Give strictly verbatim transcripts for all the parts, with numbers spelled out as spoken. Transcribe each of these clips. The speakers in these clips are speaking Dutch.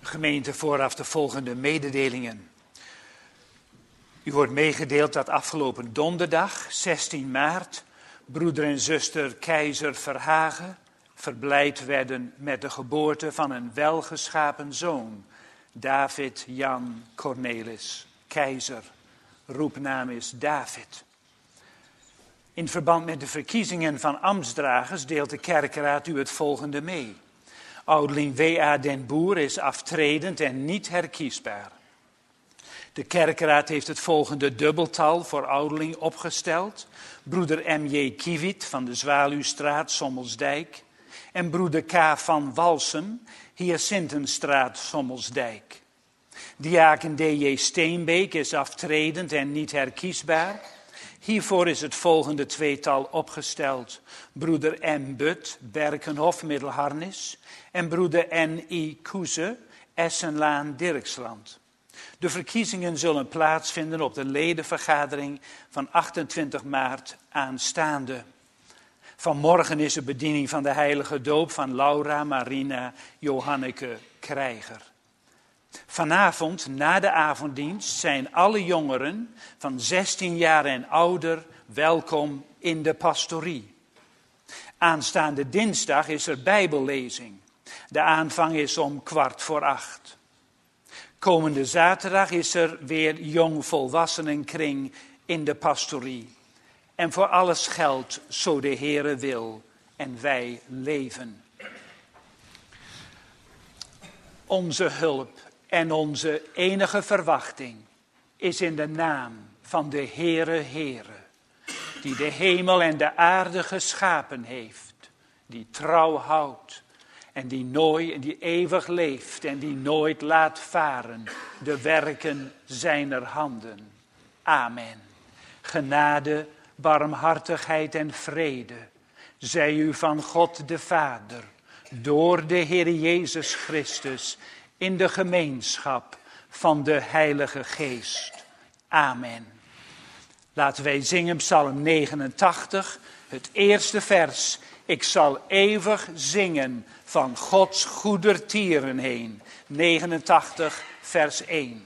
Gemeente, vooraf de volgende mededelingen. U wordt meegedeeld dat afgelopen donderdag, zestien maart, broeder en zuster Keizer Verhagen verblijd werden met de geboorte van een welgeschapen zoon, David Jan Cornelis Keizer. Roepnaam is David. In verband met de verkiezingen van ambtsdragers deelt de kerkraad u het volgende mee. Ouderling W A den Boer is aftredend en niet herkiesbaar. De kerkraad heeft het volgende dubbeltal voor ouderling opgesteld. Broeder M J Kiewiet van de Zwaluwstraat, Sommelsdijk. En broeder K van Walsum, Hyacintenstraat, Sommelsdijk. Diaken D J Steenbeek is aftredend en niet herkiesbaar. Hiervoor is het volgende tweetal opgesteld. Broeder M. But, Berkenhof, Middelharnis. En broeder N I Koeze, Essenlaan, Dirksland. De verkiezingen zullen plaatsvinden op de ledenvergadering van achtentwintig maart aanstaande. Vanmorgen is de bediening van de heilige doop van Laura Marina Johanneke Krijger. Vanavond, na de avonddienst, zijn alle jongeren van zestien jaar en ouder welkom in de pastorie. Aanstaande dinsdag is er bijbellezing. De aanvang is om kwart voor acht. Komende zaterdag is er weer jongvolwassenenkring in de pastorie. En voor alles geldt, zo de Heere wil en wij leven. Onze hulp en onze enige verwachting is in de naam van de Heere Heere, die de hemel en de aarde geschapen heeft, die trouw houdt en die nooit, die eeuwig leeft en die nooit laat varen de werken zijner handen. Amen. Genade, barmhartigheid en vrede zij u van God de Vader, door de Heer Jezus Christus, in de gemeenschap van de Heilige Geest. Amen. Laten wij zingen Psalm negenentachtig, het eerste vers. Ik zal eeuwig zingen van Gods goedertieren heen. negenentachtig, vers één.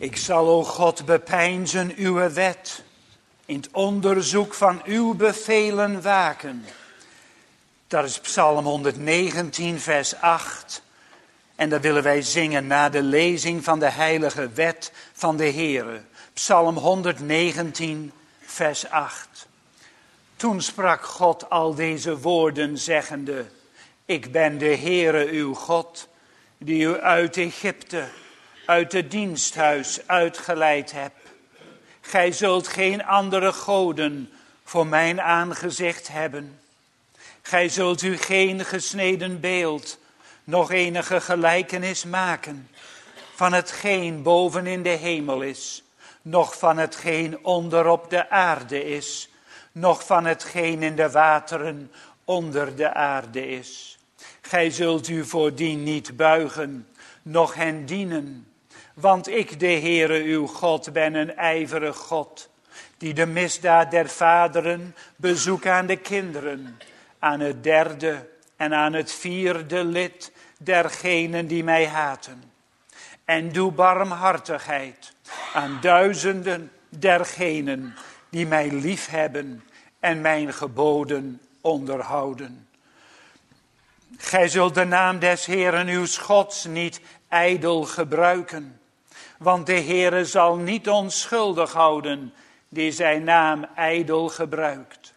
Ik zal, o God, bepeinzen uw wet, in het onderzoek van uw bevelen waken. Dat is Psalm honderdnegentien, vers acht. En dat willen wij zingen na de lezing van de heilige wet van de Heere. Psalm honderdnegentien, vers acht. Toen sprak God al deze woorden zeggende: ik ben de Heere uw God, die u uit Egypte, uit het diensthuis uitgeleid heb. Gij zult geen andere goden voor mijn aangezicht hebben. Gij zult u geen gesneden beeld, nog enige gelijkenis maken, van hetgeen boven in de hemel is, noch van hetgeen onder op de aarde is, noch van hetgeen in de wateren onder de aarde is. Gij zult u voordien niet buigen, noch hen dienen. Want ik, de Heere uw God, ben een ijverig God, die de misdaad der vaderen bezoekt aan de kinderen, aan het derde en aan het vierde lid dergenen die mij haten. En doe barmhartigheid aan duizenden dergenen die mij liefhebben en mijn geboden onderhouden. Gij zult de naam des Heeren uw Gods niet ijdel gebruiken, want de Heere zal niet onschuldig houden die zijn naam ijdel gebruikt.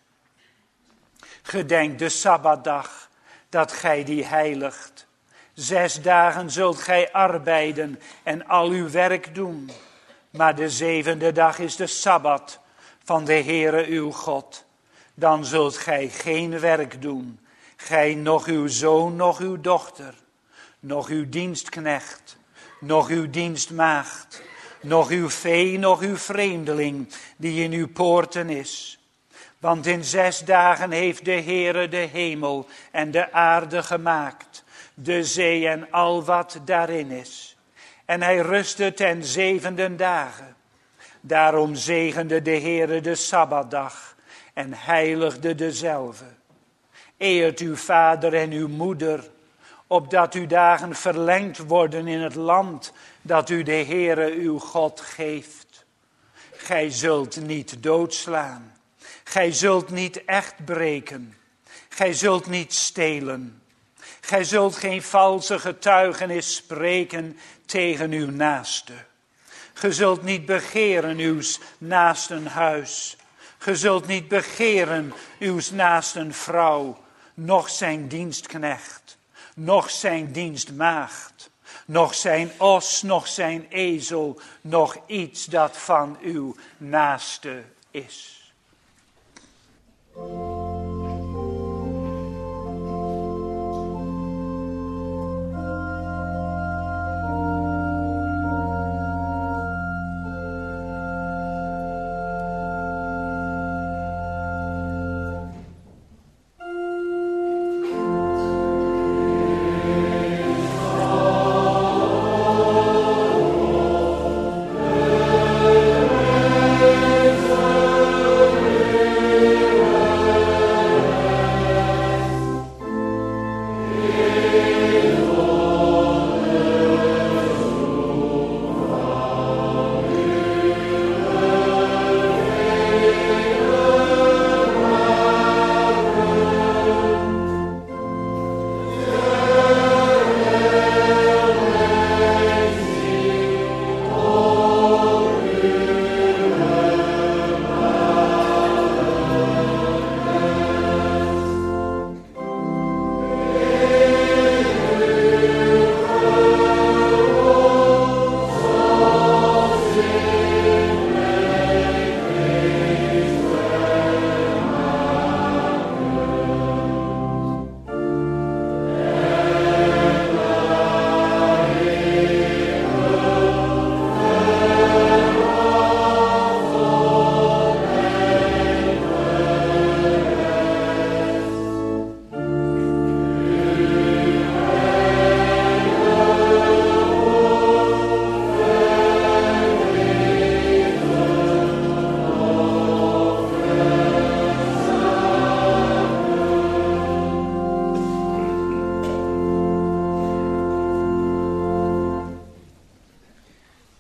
Gedenk de Sabbatdag, dat gij die heiligt. Zes dagen zult gij arbeiden en al uw werk doen. Maar de zevende dag is de Sabbat van de Heere uw God. Dan zult gij geen werk doen, gij noch uw zoon, noch uw dochter, noch uw dienstknecht, noch uw dienstmaagd, noch uw vee, noch uw vreemdeling die in uw poorten is. Want in zes dagen heeft de Heere de hemel en de aarde gemaakt, de zee en al wat daarin is. En hij rustte ten zevende dagen. Daarom zegende de Heere de Sabbatdag en heiligde dezelve. Eert uw vader en uw moeder, opdat uw dagen verlengd worden in het land dat u de Heere uw God geeft. Gij zult niet doodslaan. Gij zult niet echt breken. Gij zult niet stelen. Gij zult geen valse getuigenis spreken tegen uw naaste. Ge zult niet begeren uw naasten huis. Ge zult niet begeren uw naasten vrouw, noch zijn dienstknecht, noch zijn dienstmaagd, noch zijn os, noch zijn ezel, noch iets dat van uw naaste is. Amen.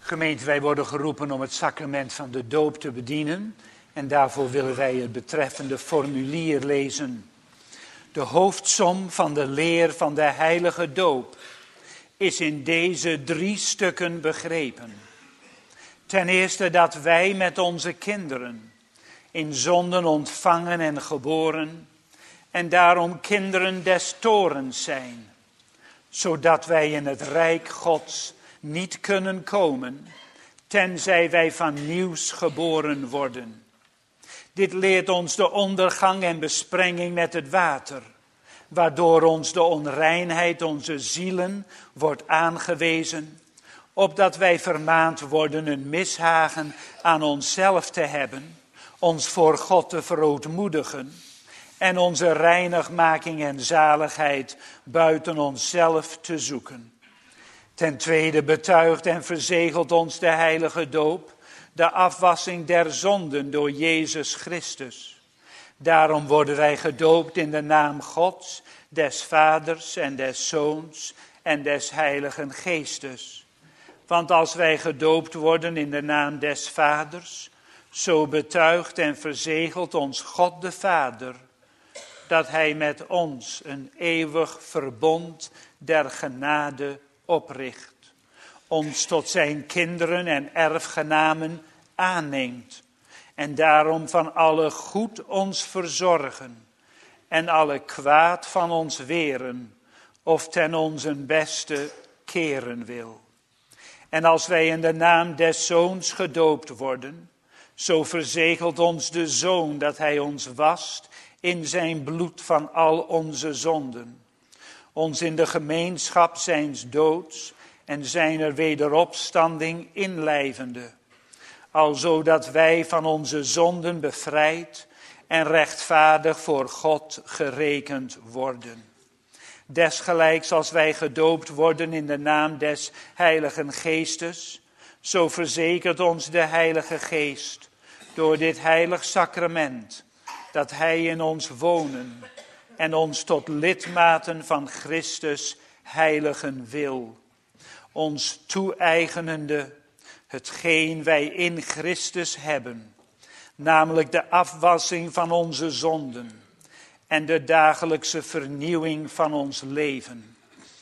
Gemeente, wij worden geroepen om het sacrament van de doop te bedienen. En daarvoor willen wij het betreffende formulier lezen. De hoofdsom van de leer van de heilige doop is in deze drie stukken begrepen. Ten eerste dat wij met onze kinderen in zonden ontvangen en geboren en daarom kinderen des torens zijn, zodat wij in het rijk Gods niet kunnen komen, tenzij wij van nieuws geboren worden. Dit leert ons de ondergang en besprenging met het water, waardoor ons de onreinheid onze zielen wordt aangewezen, opdat wij vermaand worden een mishagen aan onszelf te hebben, ons voor God te verootmoedigen en onze reinigmaking en zaligheid buiten onszelf te zoeken. Ten tweede betuigt en verzegelt ons de heilige doop de afwassing der zonden door Jezus Christus. Daarom worden wij gedoopt in de naam Gods, des Vaders en des Zoons en des Heiligen Geestes. Want als wij gedoopt worden in de naam des Vaders, zo betuigt en verzegelt ons God de Vader, dat hij met ons een eeuwig verbond der genade opricht, ons tot zijn kinderen en erfgenamen aanneemt en daarom van alle goed ons verzorgen en alle kwaad van ons weren of ten onze beste keren wil. En als wij in de naam des Zoons gedoopt worden, zo verzegelt ons de Zoon dat hij ons wast in zijn bloed van al onze zonden, ons in de gemeenschap zijns doods en zijner wederopstanding inlijvende, alzo dat wij van onze zonden bevrijd en rechtvaardig voor God gerekend worden. Desgelijks als wij gedoopt worden in de naam des Heiligen Geestes, zo verzekert ons de Heilige Geest door dit heilig sacrament, dat hij in ons wonen en ons tot lidmaten van Christus heiligen wil, ons toe-eigenende hetgeen wij in Christus hebben, namelijk de afwassing van onze zonden en de dagelijkse vernieuwing van ons leven,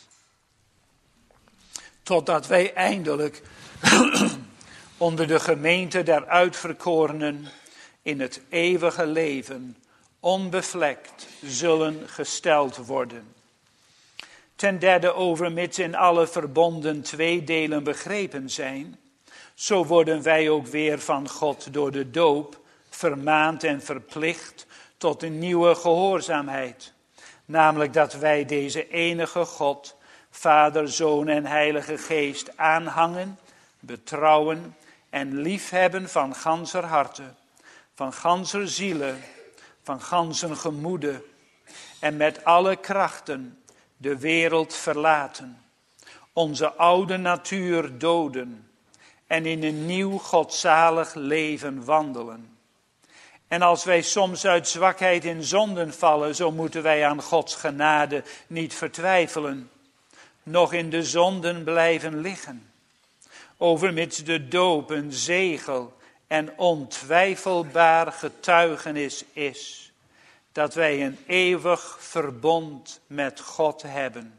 totdat wij eindelijk onder de gemeente der uitverkorenen in het eeuwige leven onbevlekt zullen gesteld worden. Ten derde, overmits in alle verbonden twee delen begrepen zijn, zo worden wij ook weer van God door de doop vermaand en verplicht tot een nieuwe gehoorzaamheid. Namelijk dat wij deze enige God, Vader, Zoon en Heilige Geest aanhangen, betrouwen en liefhebben van ganser harte, van ganser ziele, van ganser gemoede en met alle krachten de wereld verlaten, onze oude natuur doden en in een nieuw godzalig leven wandelen. En als wij soms uit zwakheid in zonden vallen, zo moeten wij aan Gods genade niet vertwijfelen, noch in de zonden blijven liggen. Overmits de doop een zegel en ontwijfelbaar getuigenis is, dat wij een eeuwig verbond met God hebben.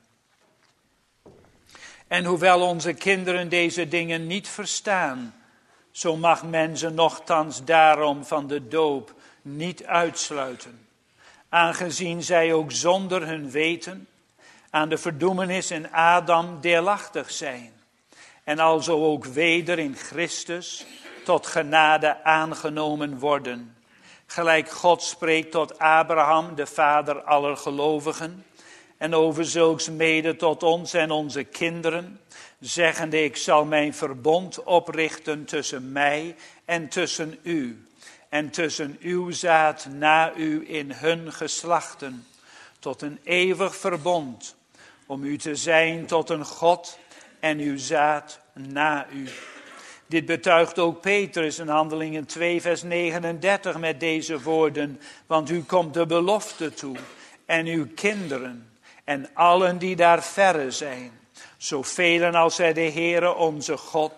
En hoewel onze kinderen deze dingen niet verstaan, zo mag men ze nochtans daarom van de doop niet uitsluiten, aangezien zij ook zonder hun weten aan de verdoemenis in Adam deelachtig zijn, en alzo ook weder in Christus tot genade aangenomen worden. Gelijk God spreekt tot Abraham, de vader aller gelovigen, en over zulks mede tot ons en onze kinderen, zeggende: ik zal mijn verbond oprichten tussen mij en tussen u, en tussen uw zaad na u in hun geslachten, tot een eeuwig verbond, om u te zijn tot een God en uw zaad na u. Dit betuigt ook Petrus in Handelingen twee vers negenendertig met deze woorden: want u komt de belofte toe en uw kinderen en allen die daar verre zijn, zoveel als zij de Heere onze God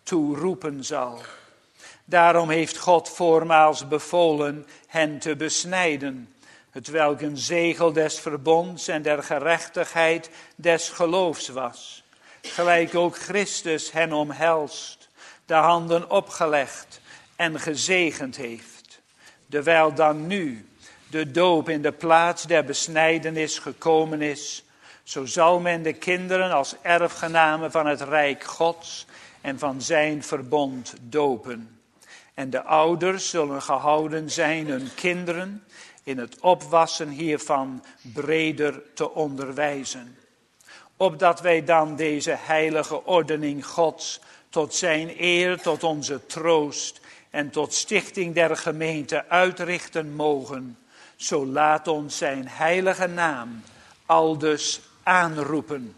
toeroepen zal. Daarom heeft God voormaals bevolen hen te besnijden, hetwelk een zegel des verbonds en der gerechtigheid des geloofs was. Gelijk ook Christus hen omhelst, de handen opgelegd en gezegend heeft. Terwijl dan nu de doop in de plaats der besnijdenis gekomen is, zo zal men de kinderen als erfgenamen van het rijk Gods en van zijn verbond dopen. En de ouders zullen gehouden zijn hun kinderen in het opwassen hiervan breder te onderwijzen. Opdat wij dan deze heilige ordening Gods tot zijn eer, tot onze troost en tot stichting der gemeente uitrichten mogen, zo laat ons zijn heilige naam aldus aanroepen.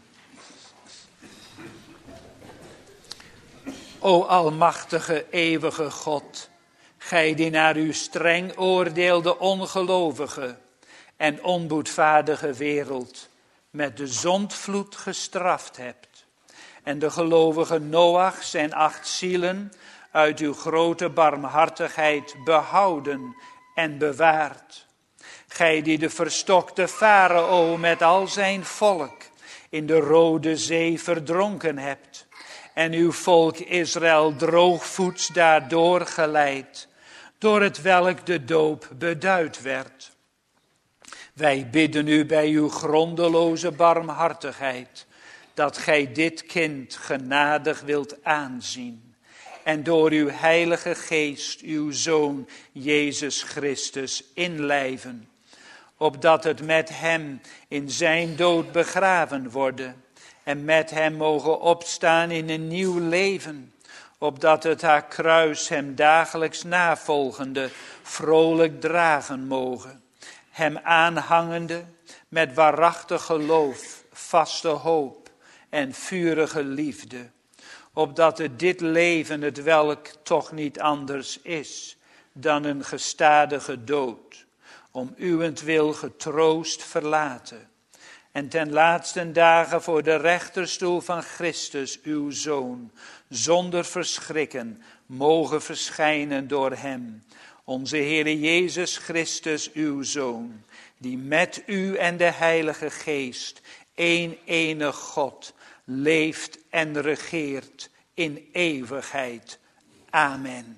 O almachtige, eeuwige God, gij die naar uw streng oordeel de ongelovige en onboedvaardige wereld met de zondvloed gestraft hebt, en de gelovige Noach zijn acht zielen uit uw grote barmhartigheid behouden en bewaard. Gij die de verstokte Farao met al zijn volk in de Rode Zee verdronken hebt, en uw volk Israël droogvoets daardoor geleid, door het welk de doop beduid werd. Wij bidden u bij uw grondeloze barmhartigheid, dat gij dit kind genadig wilt aanzien, en door uw heilige geest uw Zoon Jezus Christus inlijven, opdat het met hem in zijn dood begraven worden, en met hem mogen opstaan in een nieuw leven, opdat het haar kruis hem dagelijks navolgende vrolijk dragen mogen, hem aanhangende met waarachtig geloof, vaste hoop en vurige liefde, opdat het dit leven, het welk toch niet anders is dan een gestadige dood, om uwentwil getroost verlaten, en ten laatsten dagen voor de rechterstoel van Christus, uw Zoon, zonder verschrikken, mogen verschijnen door hem, onze Heere Jezus Christus, uw Zoon, die met u en de Heilige Geest, één enig God, leeft en regeert in eeuwigheid. Amen.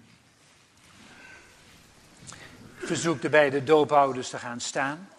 Ik verzoek de beide doopouders te gaan staan.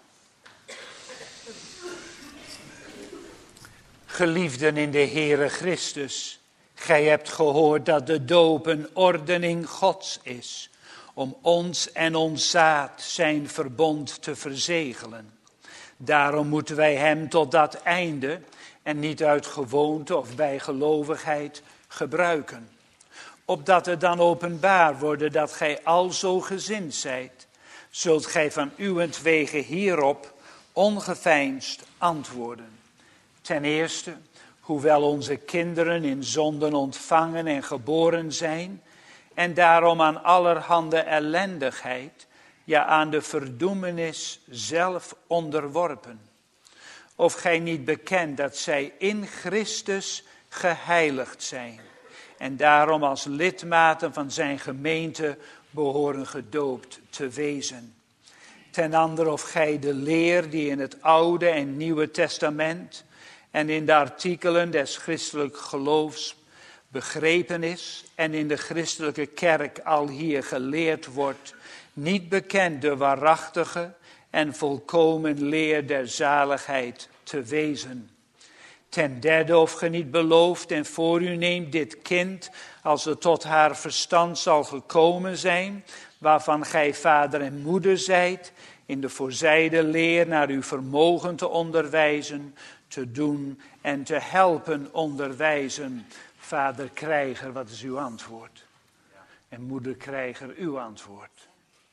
Geliefden in de Heere Christus, gij hebt gehoord dat de doop een ordening Gods is, om ons en ons zaad zijn verbond te verzegelen. Daarom moeten wij hem tot dat einde, en niet uit gewoonte of bijgelovigheid, gebruiken. Opdat het dan openbaar wordt dat gij alzo gezind zijt, zult gij van uwentwege hierop ongeveinsd antwoorden. Ten eerste, hoewel onze kinderen in zonden ontvangen en geboren zijn, en daarom aan allerhande ellendigheid, ja aan de verdoemenis zelf onderworpen. Of gij niet bekent dat zij in Christus geheiligd zijn, en daarom als lidmaten van zijn gemeente behoren gedoopt te wezen. Ten andere of gij de leer die in het Oude en Nieuwe Testament en in de artikelen des christelijk geloofs begrepen is en in de christelijke kerk al hier geleerd wordt, niet bekend de waarachtige en volkomen leer der zaligheid te wezen. Ten derde, of ge niet belooft en voor u neemt dit kind, als het tot haar verstand zal gekomen zijn, waarvan gij vader en moeder zijt, in de voorzijde leer naar uw vermogen te onderwijzen, te doen en te helpen onderwijzen. Vader Krijger, wat is uw antwoord? En moeder Krijger, uw antwoord.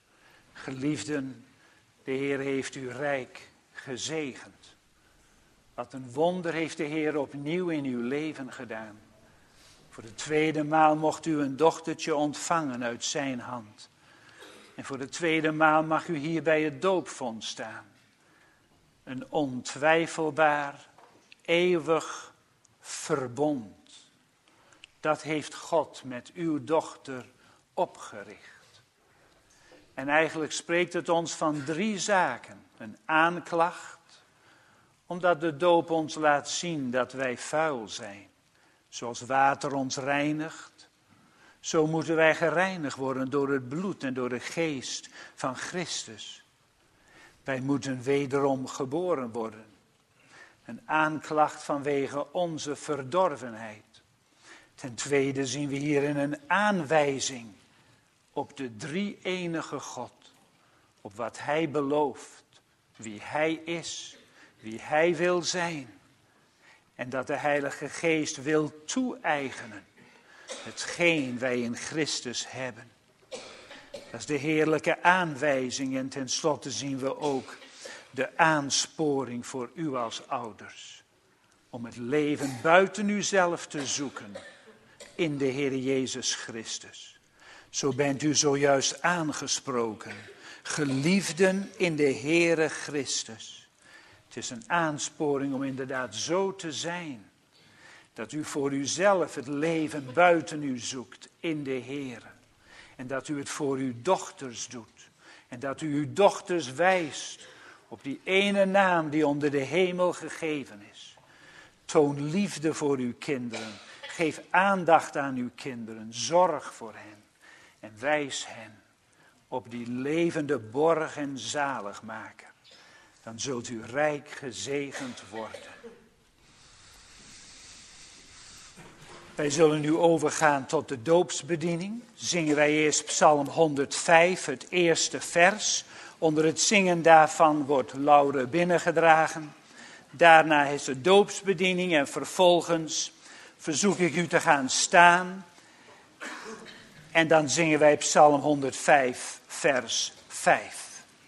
Geliefden, de Heer heeft u rijk gezegend. Wat een wonder heeft de Heer opnieuw in uw leven gedaan. Voor de tweede maal mocht u een dochtertje ontvangen uit zijn hand. En voor de tweede maal mag u hier bij het doopvont staan. Een ontwijfelbaar, eeuwig verbond. Dat heeft God met uw dochter opgericht. En eigenlijk spreekt het ons van drie zaken. Een aanklacht, omdat de doop ons laat zien dat wij vuil zijn. Zoals water ons reinigt, zo moeten wij gereinigd worden door het bloed en door de geest van Christus. Wij moeten wederom geboren worden. Een aanklacht vanwege onze verdorvenheid. Ten tweede zien we hierin een aanwijzing op de drie-enige God. Op wat Hij belooft, wie Hij is, wie Hij wil zijn. En dat de Heilige Geest wil toe-eigenen. Hetgeen wij in Christus hebben. Dat is de heerlijke aanwijzing. En tenslotte zien we ook de aansporing voor u als ouders. Om het leven buiten uzelf te zoeken. In de Heer Jezus Christus. Zo bent u zojuist aangesproken. Geliefden in de Heere Christus. Het is een aansporing om inderdaad zo te zijn. Dat u voor uzelf het leven buiten u zoekt in de Heere. En dat u het voor uw dochters doet. En dat u uw dochters wijst op die ene naam die onder de hemel gegeven is. Toon liefde voor uw kinderen. Geef aandacht aan uw kinderen. Zorg voor hen. En wijs hen op die levende borg en zaligmaker. Dan zult u rijk gezegend worden. Wij zullen nu overgaan tot de doopsbediening. Zingen wij eerst Psalm honderdvijf, het eerste vers. Onder het zingen daarvan wordt Laure binnengedragen. Daarna is de doopsbediening en vervolgens verzoek ik u te gaan staan. En dan zingen wij Psalm honderdvijf, vers vijf.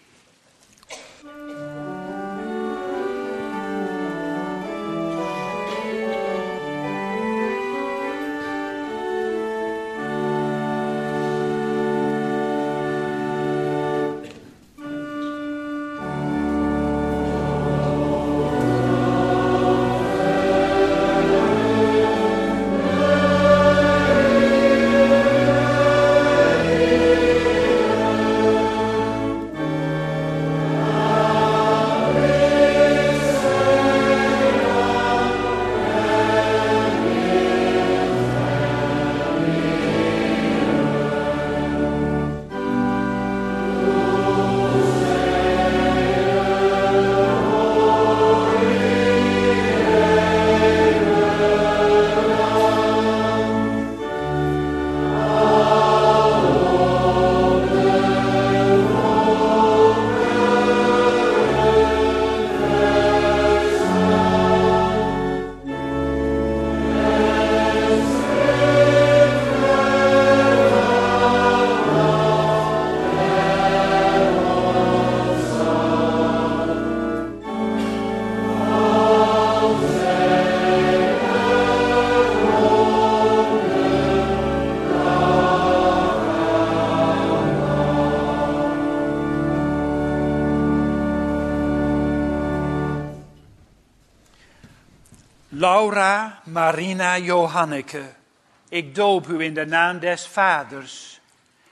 Laura Marina Johanneke, ik doop u in de naam des Vaders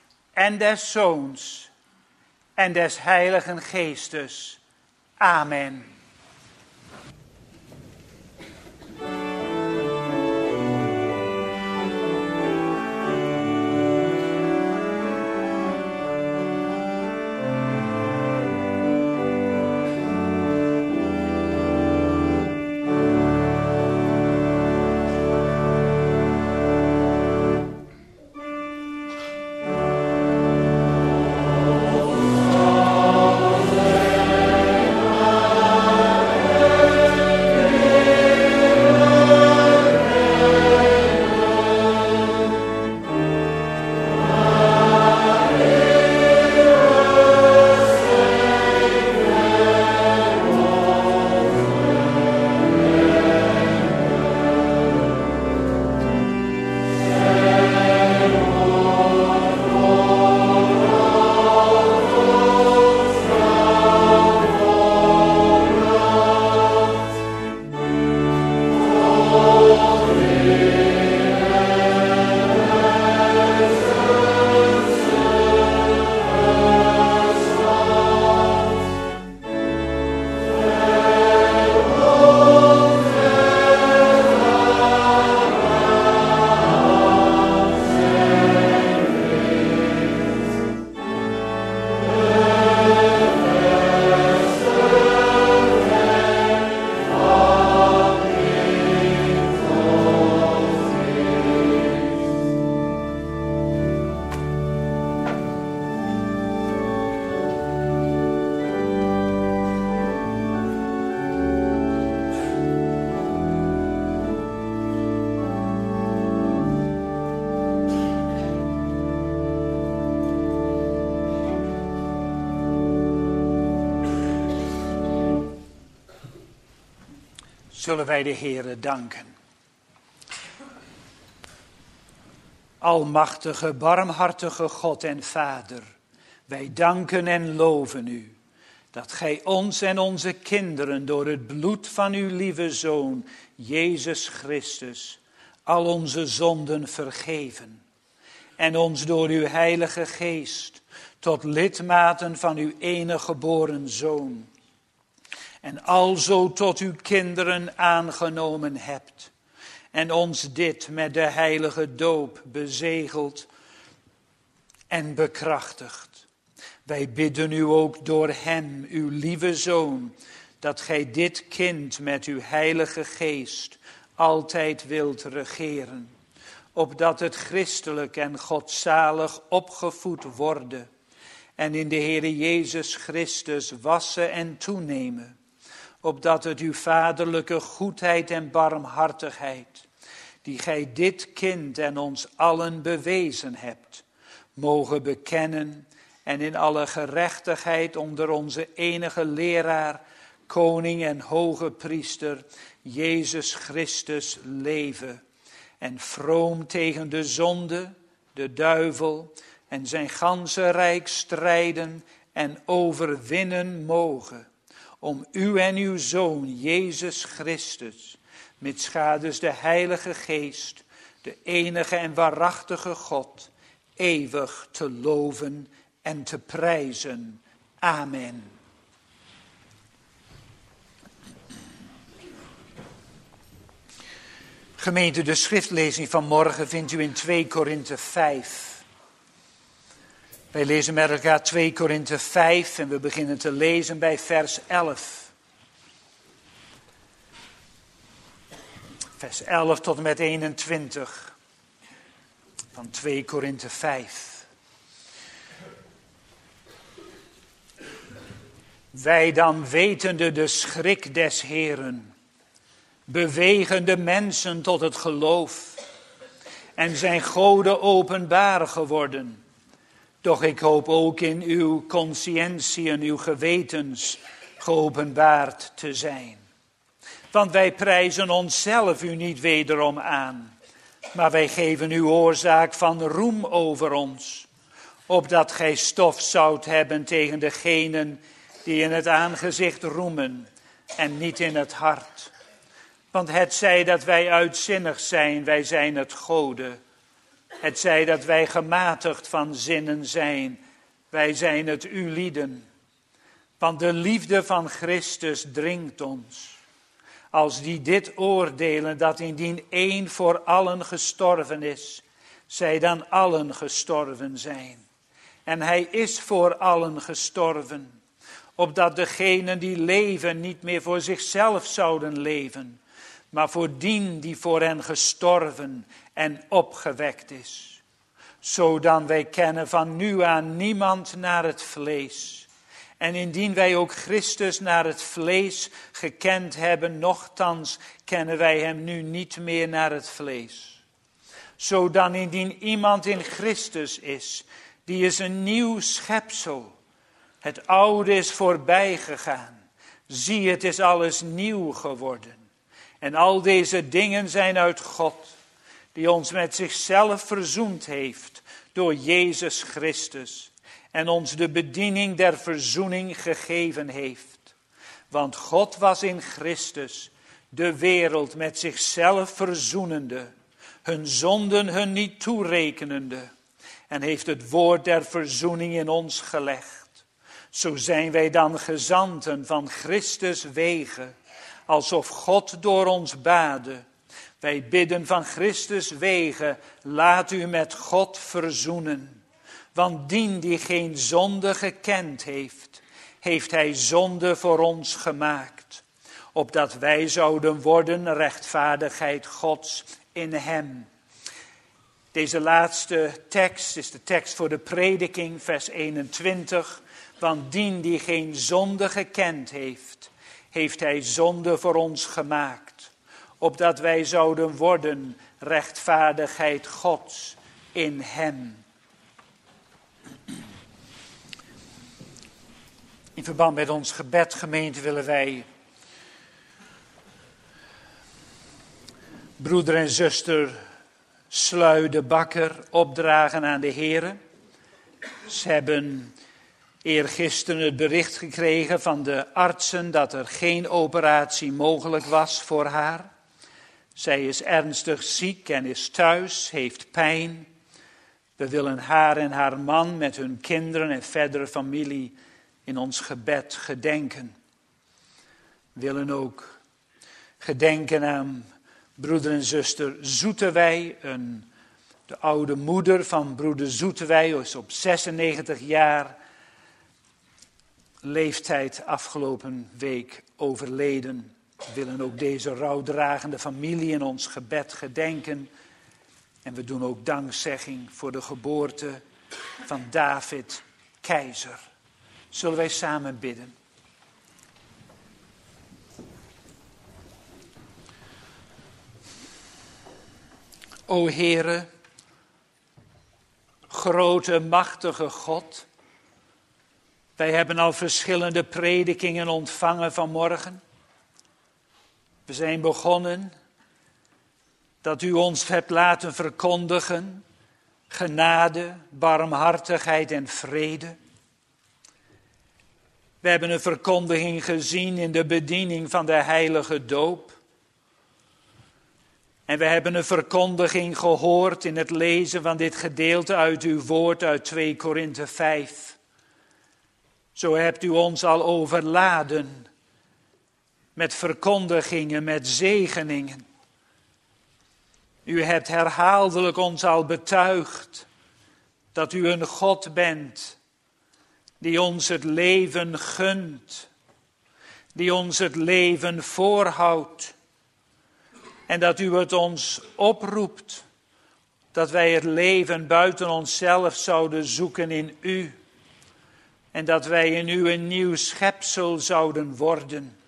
en des Zoons en des Heiligen Geestes. Amen. Oh Zullen wij de Heere danken. Almachtige, barmhartige God en Vader, wij danken en loven u, dat gij ons en onze kinderen door het bloed van uw lieve Zoon, Jezus Christus, al onze zonden vergeven en ons door uw Heilige Geest tot lidmaten van uw enige geboren Zoon en alzo tot uw kinderen aangenomen hebt en ons dit met de heilige doop bezegeld en bekrachtigd. Wij bidden u ook door hem, uw lieve Zoon, dat gij dit kind met uw Heilige Geest altijd wilt regeren, opdat het christelijk en godzalig opgevoed worden en in de Heere Jezus Christus wassen en toenemen, opdat het uw vaderlijke goedheid en barmhartigheid, die gij dit kind en ons allen bewezen hebt, mogen bekennen en in alle gerechtigheid onder onze enige leraar, koning en hoge priester, Jezus Christus leven en vroom tegen de zonde, de duivel en zijn ganse rijk strijden en overwinnen mogen, om u en uw Zoon, Jezus Christus, mitsgadus de Heilige Geest, de enige en waarachtige God, eeuwig te loven en te prijzen. Amen. Gemeente, de schriftlezing van morgen vindt u in twee Korinthe vijf. Wij lezen met elkaar twee Korinthe vijf en we beginnen te lezen bij vers elf. Vers elf tot en met eenentwintig van twee Korinthe vijf. Wij dan wetende de schrik des Heeren, bewegen de mensen tot het geloof en zijn goden openbaar geworden. Doch ik hoop ook in uw consciëntie, uw gewetens geopenbaard te zijn. Want wij prijzen onszelf u niet wederom aan, maar wij geven u oorzaak van roem over ons, opdat gij stof zoudt hebben tegen degenen die in het aangezicht roemen en niet in het hart. Want het zij dat wij uitzinnig zijn, wij zijn het gode. Het zij dat wij gematigd van zinnen zijn, wij zijn het uw lieden. Want de liefde van Christus dringt ons. Als die dit oordelen, dat indien één voor allen gestorven is, zij dan allen gestorven zijn. En hij is voor allen gestorven, opdat degenen die leven niet meer voor zichzelf zouden leven, maar voor dien die voor hen gestorven en opgewekt is. Zodan wij kennen van nu aan niemand naar het vlees. En indien wij ook Christus naar het vlees gekend hebben, nochtans kennen wij hem nu niet meer naar het vlees. Zodan indien iemand in Christus is, die is een nieuw schepsel. Het oude is voorbij gegaan. Zie, het is alles nieuw geworden. En al deze dingen zijn uit God, die ons met zichzelf verzoend heeft door Jezus Christus en ons de bediening der verzoening gegeven heeft. Want God was in Christus de wereld met zichzelf verzoenende, hun zonden hun niet toerekenende, en heeft het woord der verzoening in ons gelegd. Zo zijn wij dan gezanten van Christus wege, alsof God door ons bade. Wij bidden van Christus wege, laat u met God verzoenen. Want dien die geen zonde gekend heeft, heeft hij zonde voor ons gemaakt. Opdat wij zouden worden rechtvaardigheid Gods in hem. Deze laatste tekst is de tekst voor de prediking, vers eenentwintig. Want dien die geen zonde gekend heeft, heeft hij zonde voor ons gemaakt, opdat wij zouden worden rechtvaardigheid Gods in hem. In verband met ons gebed, gemeente, willen wij broeder en zuster Slui de Bakker opdragen aan de Heere. Ze hebben eergisteren het bericht gekregen van de artsen dat er geen operatie mogelijk was voor haar. Zij is ernstig ziek en is thuis, heeft pijn. We willen haar en haar man met hun kinderen en verdere familie in ons gebed gedenken. We willen ook gedenken aan broeder en zuster Zoetewij, een, de oude moeder van broeder Zoetewij, is op zesennegentig jaar leeftijd afgelopen week overleden. We willen ook deze rouwdragende familie in ons gebed gedenken. En we doen ook dankzegging voor de geboorte van David Keizer. Zullen wij samen bidden? O Heere, grote, machtige God, wij hebben al verschillende predikingen ontvangen vanmorgen. We zijn begonnen dat u ons hebt laten verkondigen, genade, barmhartigheid en vrede. We hebben een verkondiging gezien in de bediening van de heilige doop. En we hebben een verkondiging gehoord in het lezen van dit gedeelte uit uw woord uit twee Korinthe vijf. Zo hebt u ons al overladen met verkondigingen, met zegeningen. U hebt herhaaldelijk ons al betuigd dat u een God bent die ons het leven gunt, die ons het leven voorhoudt. En dat u het ons oproept, dat wij het leven buiten onszelf zouden zoeken in u. En dat wij in u een nieuw schepsel zouden worden.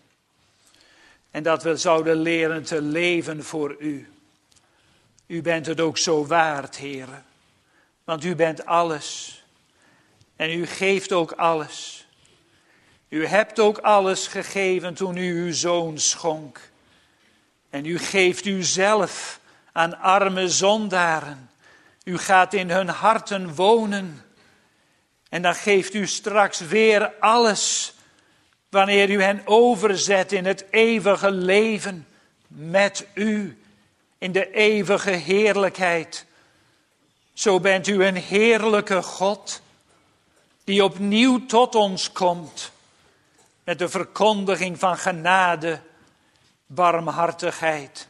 En dat we zouden leren te leven voor u. U bent het ook zo waard, Heere. Want u bent alles. En u geeft ook alles. U hebt ook alles gegeven toen u uw zoon schonk. En u geeft uzelf aan arme zondaren. U gaat in hun harten wonen. En dan geeft u straks weer alles, wanneer u hen overzet in het eeuwige leven met u, in de eeuwige heerlijkheid. Zo bent u een heerlijke God, die opnieuw tot ons komt, met de verkondiging van genade, barmhartigheid.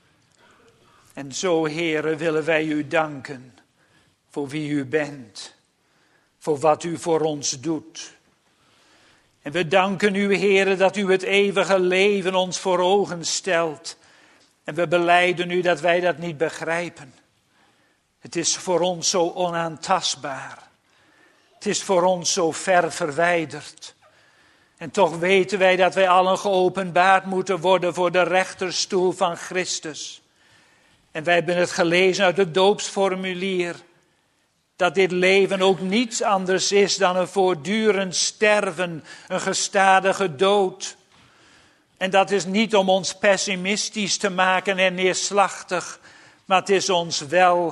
En zo, Heere, willen wij u danken voor wie u bent, voor wat u voor ons doet. En we danken u, Heere, dat u het eeuwige leven ons voor ogen stelt. En we belijden u dat wij dat niet begrijpen. Het is voor ons zo onaantastbaar. Het is voor ons zo ver verwijderd. En toch weten wij dat wij allen geopenbaard moeten worden voor de rechterstoel van Christus. En wij hebben het gelezen uit het doopsformulier, dat dit leven ook niets anders is dan een voortdurend sterven, een gestadige dood. En dat is niet om ons pessimistisch te maken en neerslachtig, maar het is ons wel,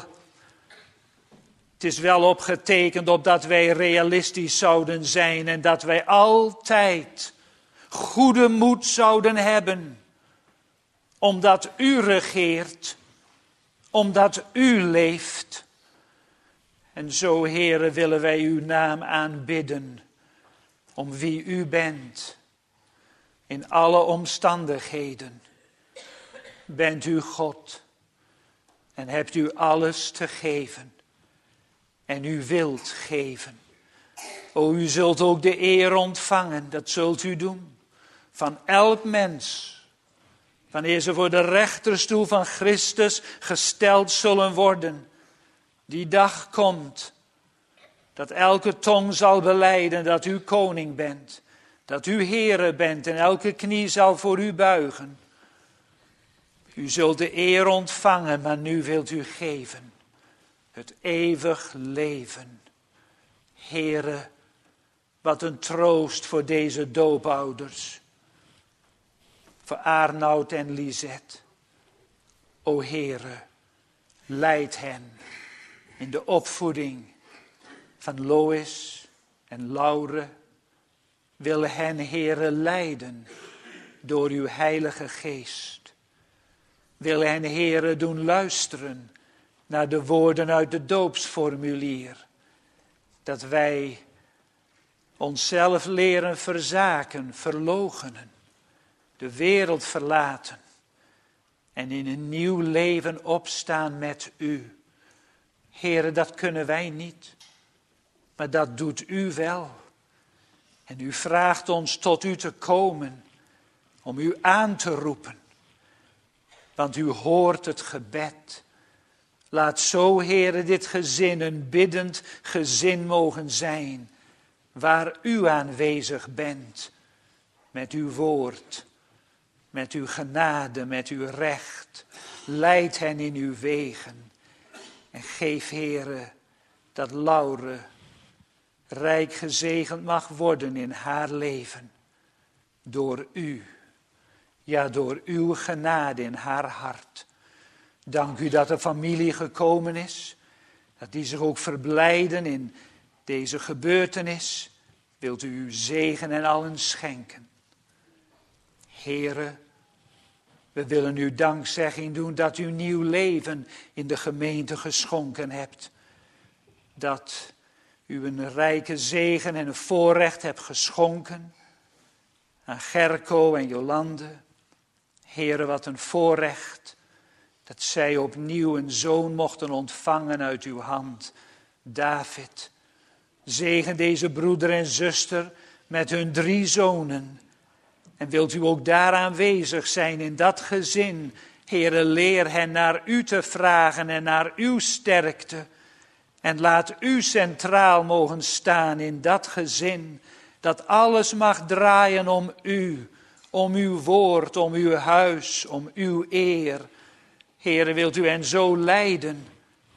het is wel opgetekend opdat wij realistisch zouden zijn en dat wij altijd goede moed zouden hebben, omdat u regeert, omdat u leeft. En zo, Heere, willen wij uw naam aanbidden, om wie u bent. In alle omstandigheden bent u God en hebt u alles te geven. En u wilt geven. O, u zult ook de eer ontvangen, dat zult u doen, van elk mens. Wanneer ze voor de rechterstoel van Christus gesteld zullen worden. Die dag komt dat elke tong zal belijden dat u koning bent. Dat u Heere bent en elke knie zal voor u buigen. U zult de eer ontvangen, maar nu wilt u geven. Het eeuwig leven. Heere, wat een troost voor deze doopouders. Voor Arnoud en Lisette. O Heere, leid hen in de opvoeding van Lois en Laure. Wil hen, Heere, leiden door uw Heilige Geest. Wil hen, Heere, doen luisteren naar de woorden uit het doopsformulier. Dat wij onszelf leren verzaken, verloochenen, de wereld verlaten en in een nieuw leven opstaan met u. Heere, dat kunnen wij niet, maar dat doet u wel. En u vraagt ons tot u te komen, om u aan te roepen. Want u hoort het gebed. Laat zo, Heere, dit gezin een biddend gezin mogen zijn, waar u aanwezig bent, met uw woord, met uw genade, met uw recht. Leid hen in uw wegen. En geef, Heere, dat Laure rijk gezegend mag worden in haar leven. Door u. Ja, door uw genade in haar hart. Dank u dat de familie gekomen is. Dat die zich ook verblijden in deze gebeurtenis. Wilt u uw zegen en allen schenken. Heere, we willen u dankzegging doen dat u nieuw leven in de gemeente geschonken hebt. Dat u een rijke zegen en een voorrecht hebt geschonken aan Gerco en Jolande. Heere, wat een voorrecht dat zij opnieuw een zoon mochten ontvangen uit uw hand, David. Zegen deze broeder en zuster met hun drie zonen. En wilt u ook daar aanwezig zijn in dat gezin. Heere, leer hen naar u te vragen en naar uw sterkte. En laat u centraal mogen staan in dat gezin. Dat alles mag draaien om u. Om uw woord, om uw huis, om uw eer. Heere, wilt u hen zo leiden.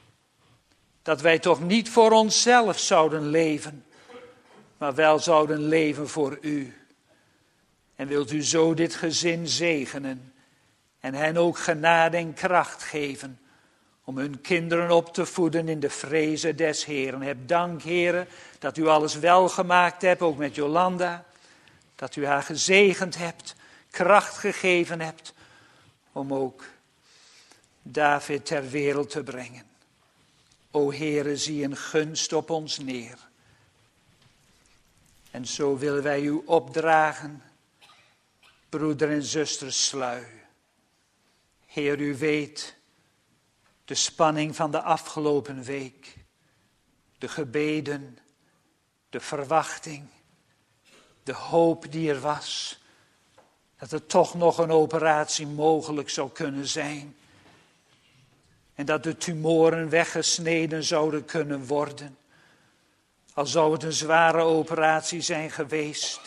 Dat wij toch niet voor onszelf zouden leven. Maar wel zouden leven voor u. En wilt u zo dit gezin zegenen. En hen ook genade en kracht geven. Om hun kinderen op te voeden in de vrezen des Heeren. Heb dank, Heere, dat u alles welgemaakt hebt, ook met Jolanda. Dat u haar gezegend hebt, kracht gegeven hebt. Om ook David ter wereld te brengen. O Heere, zie een gunst op ons neer. En zo willen wij u opdragen, broeder en zuster Slui. Heer, u weet de spanning van de afgelopen week. De gebeden, de verwachting, de hoop die er was. Dat er toch nog een operatie mogelijk zou kunnen zijn. En dat de tumoren weggesneden zouden kunnen worden. Al zou het een zware operatie zijn geweest.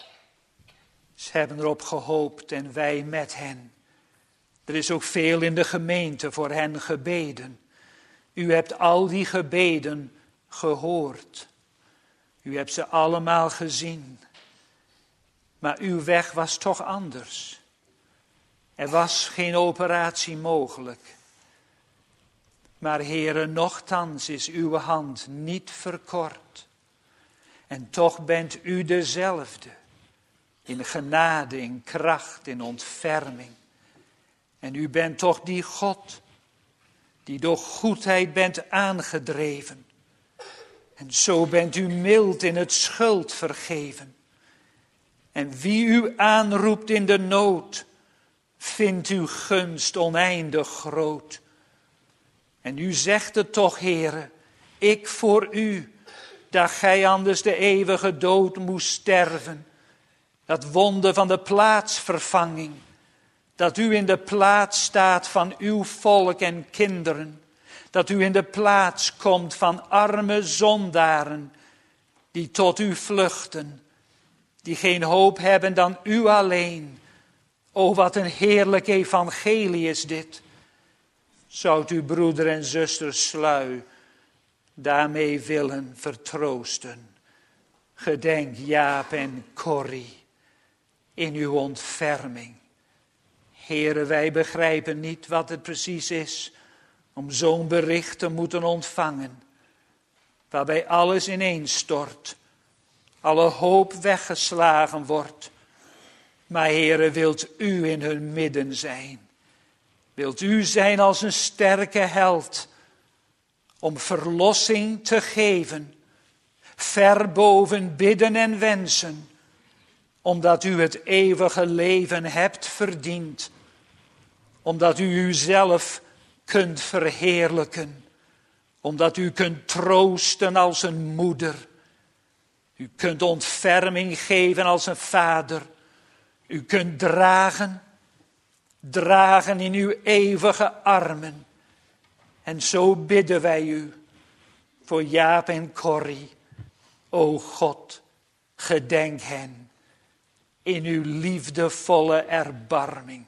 Ze hebben erop gehoopt en wij met hen. Er is ook veel in de gemeente voor hen gebeden. U hebt al die gebeden gehoord. U hebt ze allemaal gezien. Maar uw weg was toch anders. Er was geen operatie mogelijk. Maar Heere, nochtans is uw hand niet verkort. En toch bent u dezelfde. In genade, in kracht, in ontferming. En u bent toch die God, die door goedheid bent aangedreven. En zo bent u mild in het schuld vergeven. En wie u aanroept in de nood, vindt uw gunst oneindig groot. En u zegt het toch, Heere, ik voor u, dat gij anders de eeuwige dood moest sterven. Dat wonder van de plaatsvervanging. Dat u in de plaats staat van uw volk en kinderen. Dat u in de plaats komt van arme zondaren. Die tot u vluchten. Die geen hoop hebben dan u alleen. O, wat een heerlijk evangelie is dit. Zoudt u broeder en zuster Slui daarmee willen vertroosten. Gedenk Jaap en Corrie in uw ontferming. Heere, wij begrijpen niet wat het precies is om zo'n bericht te moeten ontvangen, waarbij alles ineenstort, alle hoop weggeslagen wordt. Maar Heere, wilt u in hun midden zijn? Wilt u zijn als een sterke held om verlossing te geven, ver boven bidden en wensen, omdat u het eeuwige leven hebt verdiend, omdat u uzelf kunt verheerlijken, omdat u kunt troosten als een moeder, u kunt ontferming geven als een vader, u kunt dragen, dragen in uw eeuwige armen. En zo bidden wij u voor Jaap en Corrie. O God, gedenk hen in uw liefdevolle erbarming.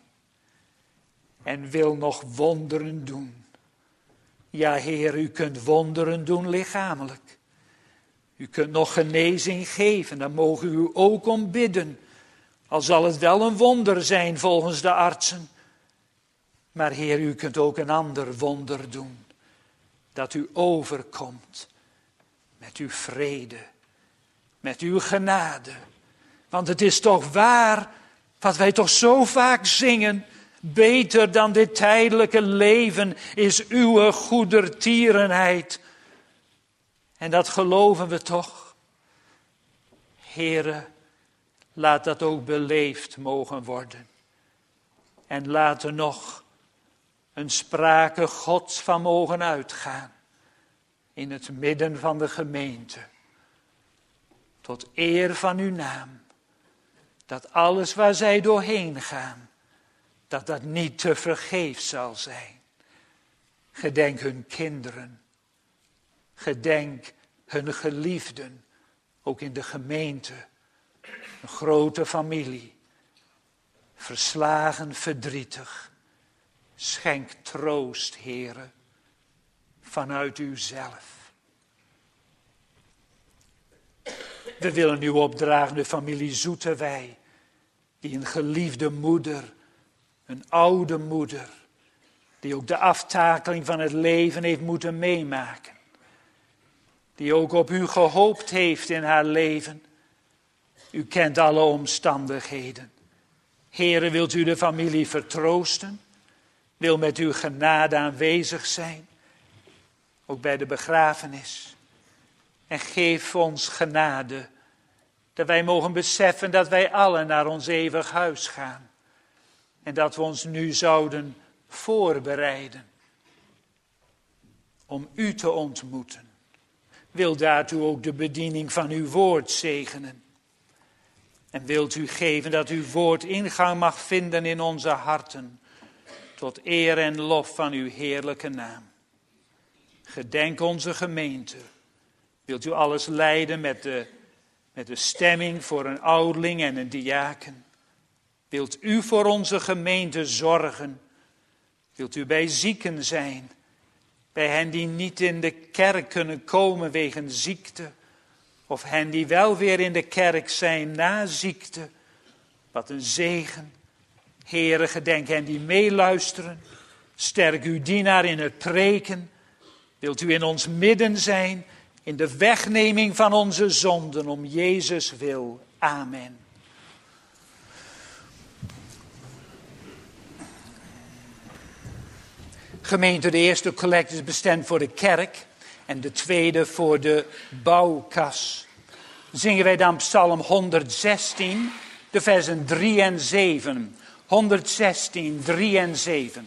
En wil nog wonderen doen. Ja, Heer, u kunt wonderen doen lichamelijk. U kunt nog genezing geven, daar mogen u ook om bidden. Al zal het wel een wonder zijn volgens de artsen. Maar Heer, u kunt ook een ander wonder doen. Dat u overkomt met uw vrede, met uw genade. Want het is toch waar, wat wij toch zo vaak zingen. Beter dan dit tijdelijke leven is uw goedertierenheid. En dat geloven we toch. Heere, laat dat ook beleefd mogen worden. En laat er nog een sprake Gods van mogen uitgaan. In het midden van de gemeente. Tot eer van uw naam. Dat alles waar zij doorheen gaan. Dat dat niet te vergeefs zal zijn. Gedenk hun kinderen. Gedenk hun geliefden. Ook in de gemeente. Een grote familie. Verslagen, verdrietig. Schenk troost, Heere. Vanuit uzelf. We willen u opdragen, de familie Zoetewij. Die een geliefde moeder. Een oude moeder. Die ook de aftakeling van het leven heeft moeten meemaken. Die ook op u gehoopt heeft in haar leven. U kent alle omstandigheden. Heere, wilt u de familie vertroosten? Wil met uw genade aanwezig zijn? Ook bij de begrafenis. En geef ons genade. Dat wij mogen beseffen dat wij allen naar ons eeuwig huis gaan. En dat we ons nu zouden voorbereiden. Om u te ontmoeten. Wil daartoe ook de bediening van uw woord zegenen. En wilt u geven dat uw woord ingang mag vinden in onze harten. Tot eer en lof van uw heerlijke naam. Gedenk onze gemeente. Wilt u alles leiden met de, met de stemming voor een ouderling en een diaken. Wilt u voor onze gemeente zorgen. Wilt u bij zieken zijn. Bij hen die niet in de kerk kunnen komen wegens ziekte. Of hen die wel weer in de kerk zijn na ziekte. Wat een zegen. Heere, gedenk hen die meeluisteren. Sterk uw dienaar in het preken. Wilt u in ons midden zijn. In de wegneming van onze zonden. Om Jezus wil. Amen. Gemeente, de eerste collecte is bestemd voor de kerk. En de tweede voor de bouwkas. Zingen wij dan Psalm honderdzestien, de versen drie en zeven. honderdzestien, drie en zeven.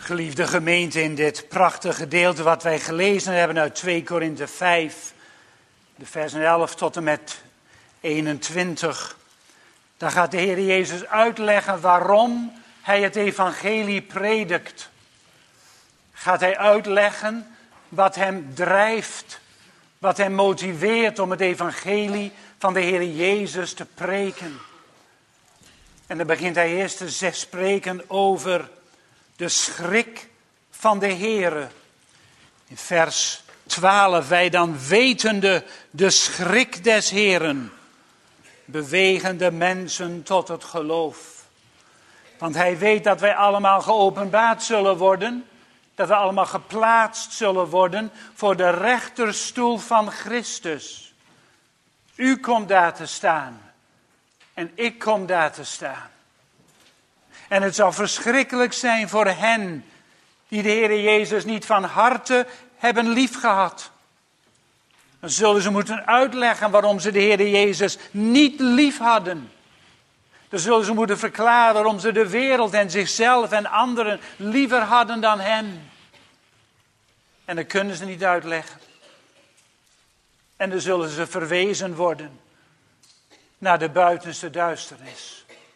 Geliefde gemeente, in dit prachtige gedeelte wat wij gelezen hebben uit twee Korinthe vijf, de versen elf tot en met eenentwintig. Daar gaat de Heer Jezus uitleggen waarom hij het evangelie predikt. Gaat hij uitleggen wat hem drijft, wat hem motiveert om het evangelie van de Heer Jezus te preken. En dan begint hij eerst te spreken over de schrik van de Heere. In vers twaalf, wij dan wetende de schrik des Heeren, bewegen de mensen tot het geloof. Want hij weet dat wij allemaal geopenbaard zullen worden, dat we allemaal geplaatst zullen worden voor de rechterstoel van Christus. U komt daar te staan en ik kom daar te staan. En het zal verschrikkelijk zijn voor hen die de Heer Jezus niet van harte hebben liefgehad. Dan zullen ze moeten uitleggen waarom ze de Heer Jezus niet lief hadden. Dan zullen ze moeten verklaren waarom ze de wereld en zichzelf en anderen liever hadden dan hen. En dat kunnen ze niet uitleggen. En dan zullen ze verwezen worden naar de buitenste duisternis.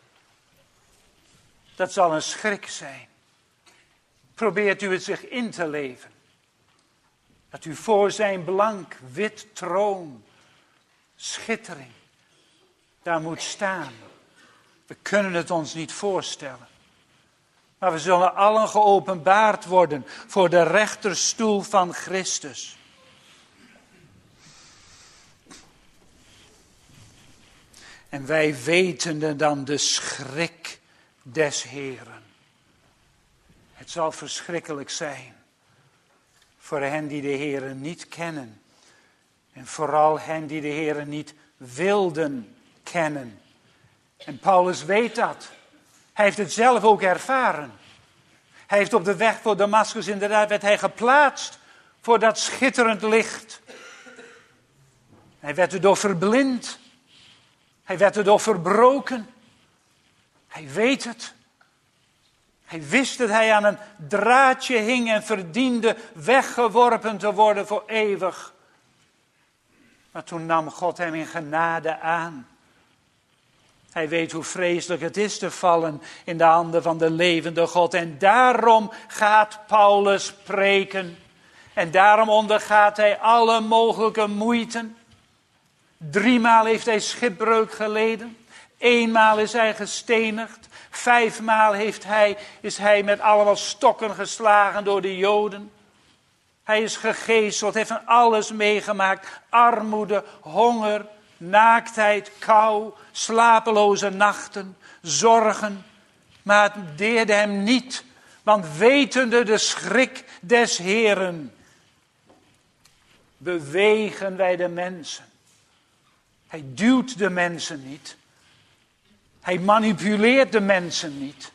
Dat zal een schrik zijn. Probeert u het zich in te leven. Dat u voor zijn blank, wit troon, schittering, daar moet staan. We kunnen het ons niet voorstellen. Maar we zullen allen geopenbaard worden voor de rechterstoel van Christus. En wij wetende dan de schrik des Heeren. Het zal verschrikkelijk zijn voor hen die de Heeren niet kennen. En vooral hen die de Heeren niet wilden kennen. En Paulus weet dat. Hij heeft het zelf ook ervaren. Hij heeft op de weg voor Damascus inderdaad, werd hij geplaatst voor dat schitterend licht. Hij werd erdoor verblind. Hij werd erdoor verbroken. Hij weet het. Hij wist dat hij aan een draadje hing en verdiende weggeworpen te worden voor eeuwig. Maar toen nam God hem in genade aan. Hij weet hoe vreselijk het is te vallen in de handen van de levende God. En daarom gaat Paulus preken. En daarom ondergaat hij alle mogelijke moeiten. Driemaal heeft hij schipbreuk geleden. Eenmaal is hij gestenigd. Vijfmaal heeft hij, is hij met allemaal stokken geslagen door de Joden. Hij is gegezeld, heeft van alles meegemaakt. Armoede, honger, naaktheid, kou, slapeloze nachten, zorgen. Maar het deerde hem niet, want wetende de schrik des Heeren, bewegen wij de mensen. Hij duwt de mensen niet. Hij manipuleert de mensen niet.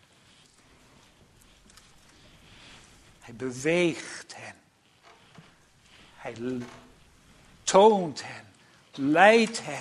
Hij beweegt hen. Hij toont hen. Leidt hen.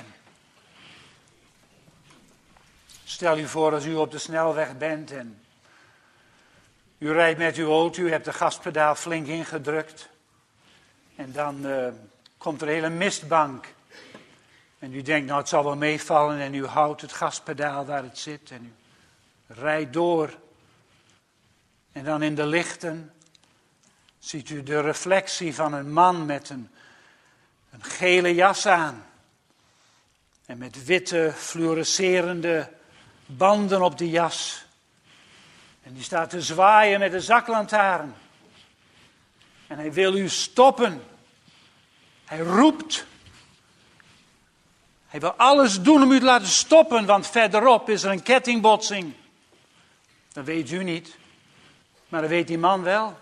Stel u voor als u op de snelweg bent en u rijdt met uw auto, u hebt de gaspedaal flink ingedrukt. En dan uh, komt er een hele mistbank. En u denkt, nou het zal wel meevallen en u houdt het gaspedaal waar het zit en u rijdt door. En dan in de lichten ziet u de reflectie van een man met een, een gele jas aan. En met witte fluorescerende banden op de jas. En die staat te zwaaien met een zaklantaarn. En hij wil u stoppen. Hij roept. Hij wil alles doen om u te laten stoppen, want verderop is er een kettingbotsing. Dat weet u niet, maar dat weet die man wel.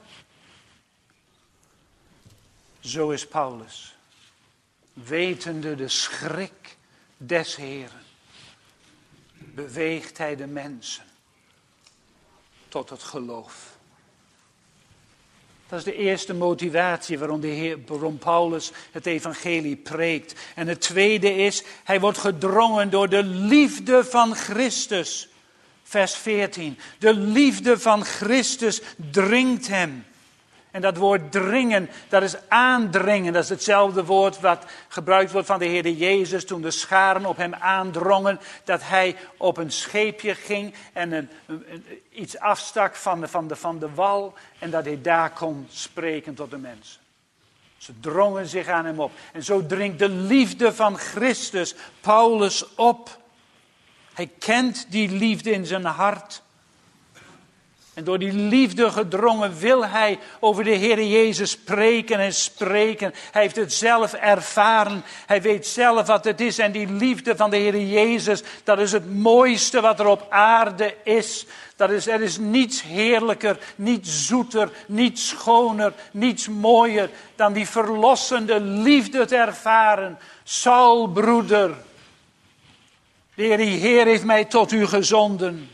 Zo is Paulus, wetende de schrik des Heeren, beweegt hij de mensen tot het geloof. Dat is de eerste motivatie waarom, de Heer, waarom Paulus het evangelie preekt. En het tweede is, hij wordt gedrongen door de liefde van Christus. Vers veertien. De liefde van Christus dringt hem. En dat woord dringen, dat is aandringen. Dat is hetzelfde woord wat gebruikt wordt van de Heer Jezus toen de scharen op hem aandrongen. Dat hij op een scheepje ging en een, een, iets afstak van de, van, de, van de wal. En dat hij daar kon spreken tot de mensen. Ze drongen zich aan hem op. En zo dringt de liefde van Christus Paulus op. Hij kent die liefde in zijn hart. En door die liefde gedrongen wil hij over de Heer Jezus spreken en spreken. Hij heeft het zelf ervaren. Hij weet zelf wat het is. En die liefde van de Heer Jezus, dat is het mooiste wat er op aarde is. Dat is, er is niets heerlijker, niets zoeter, niets schoner, niets mooier dan die verlossende liefde te ervaren. Saul, broeder, de Heer heeft mij tot u gezonden.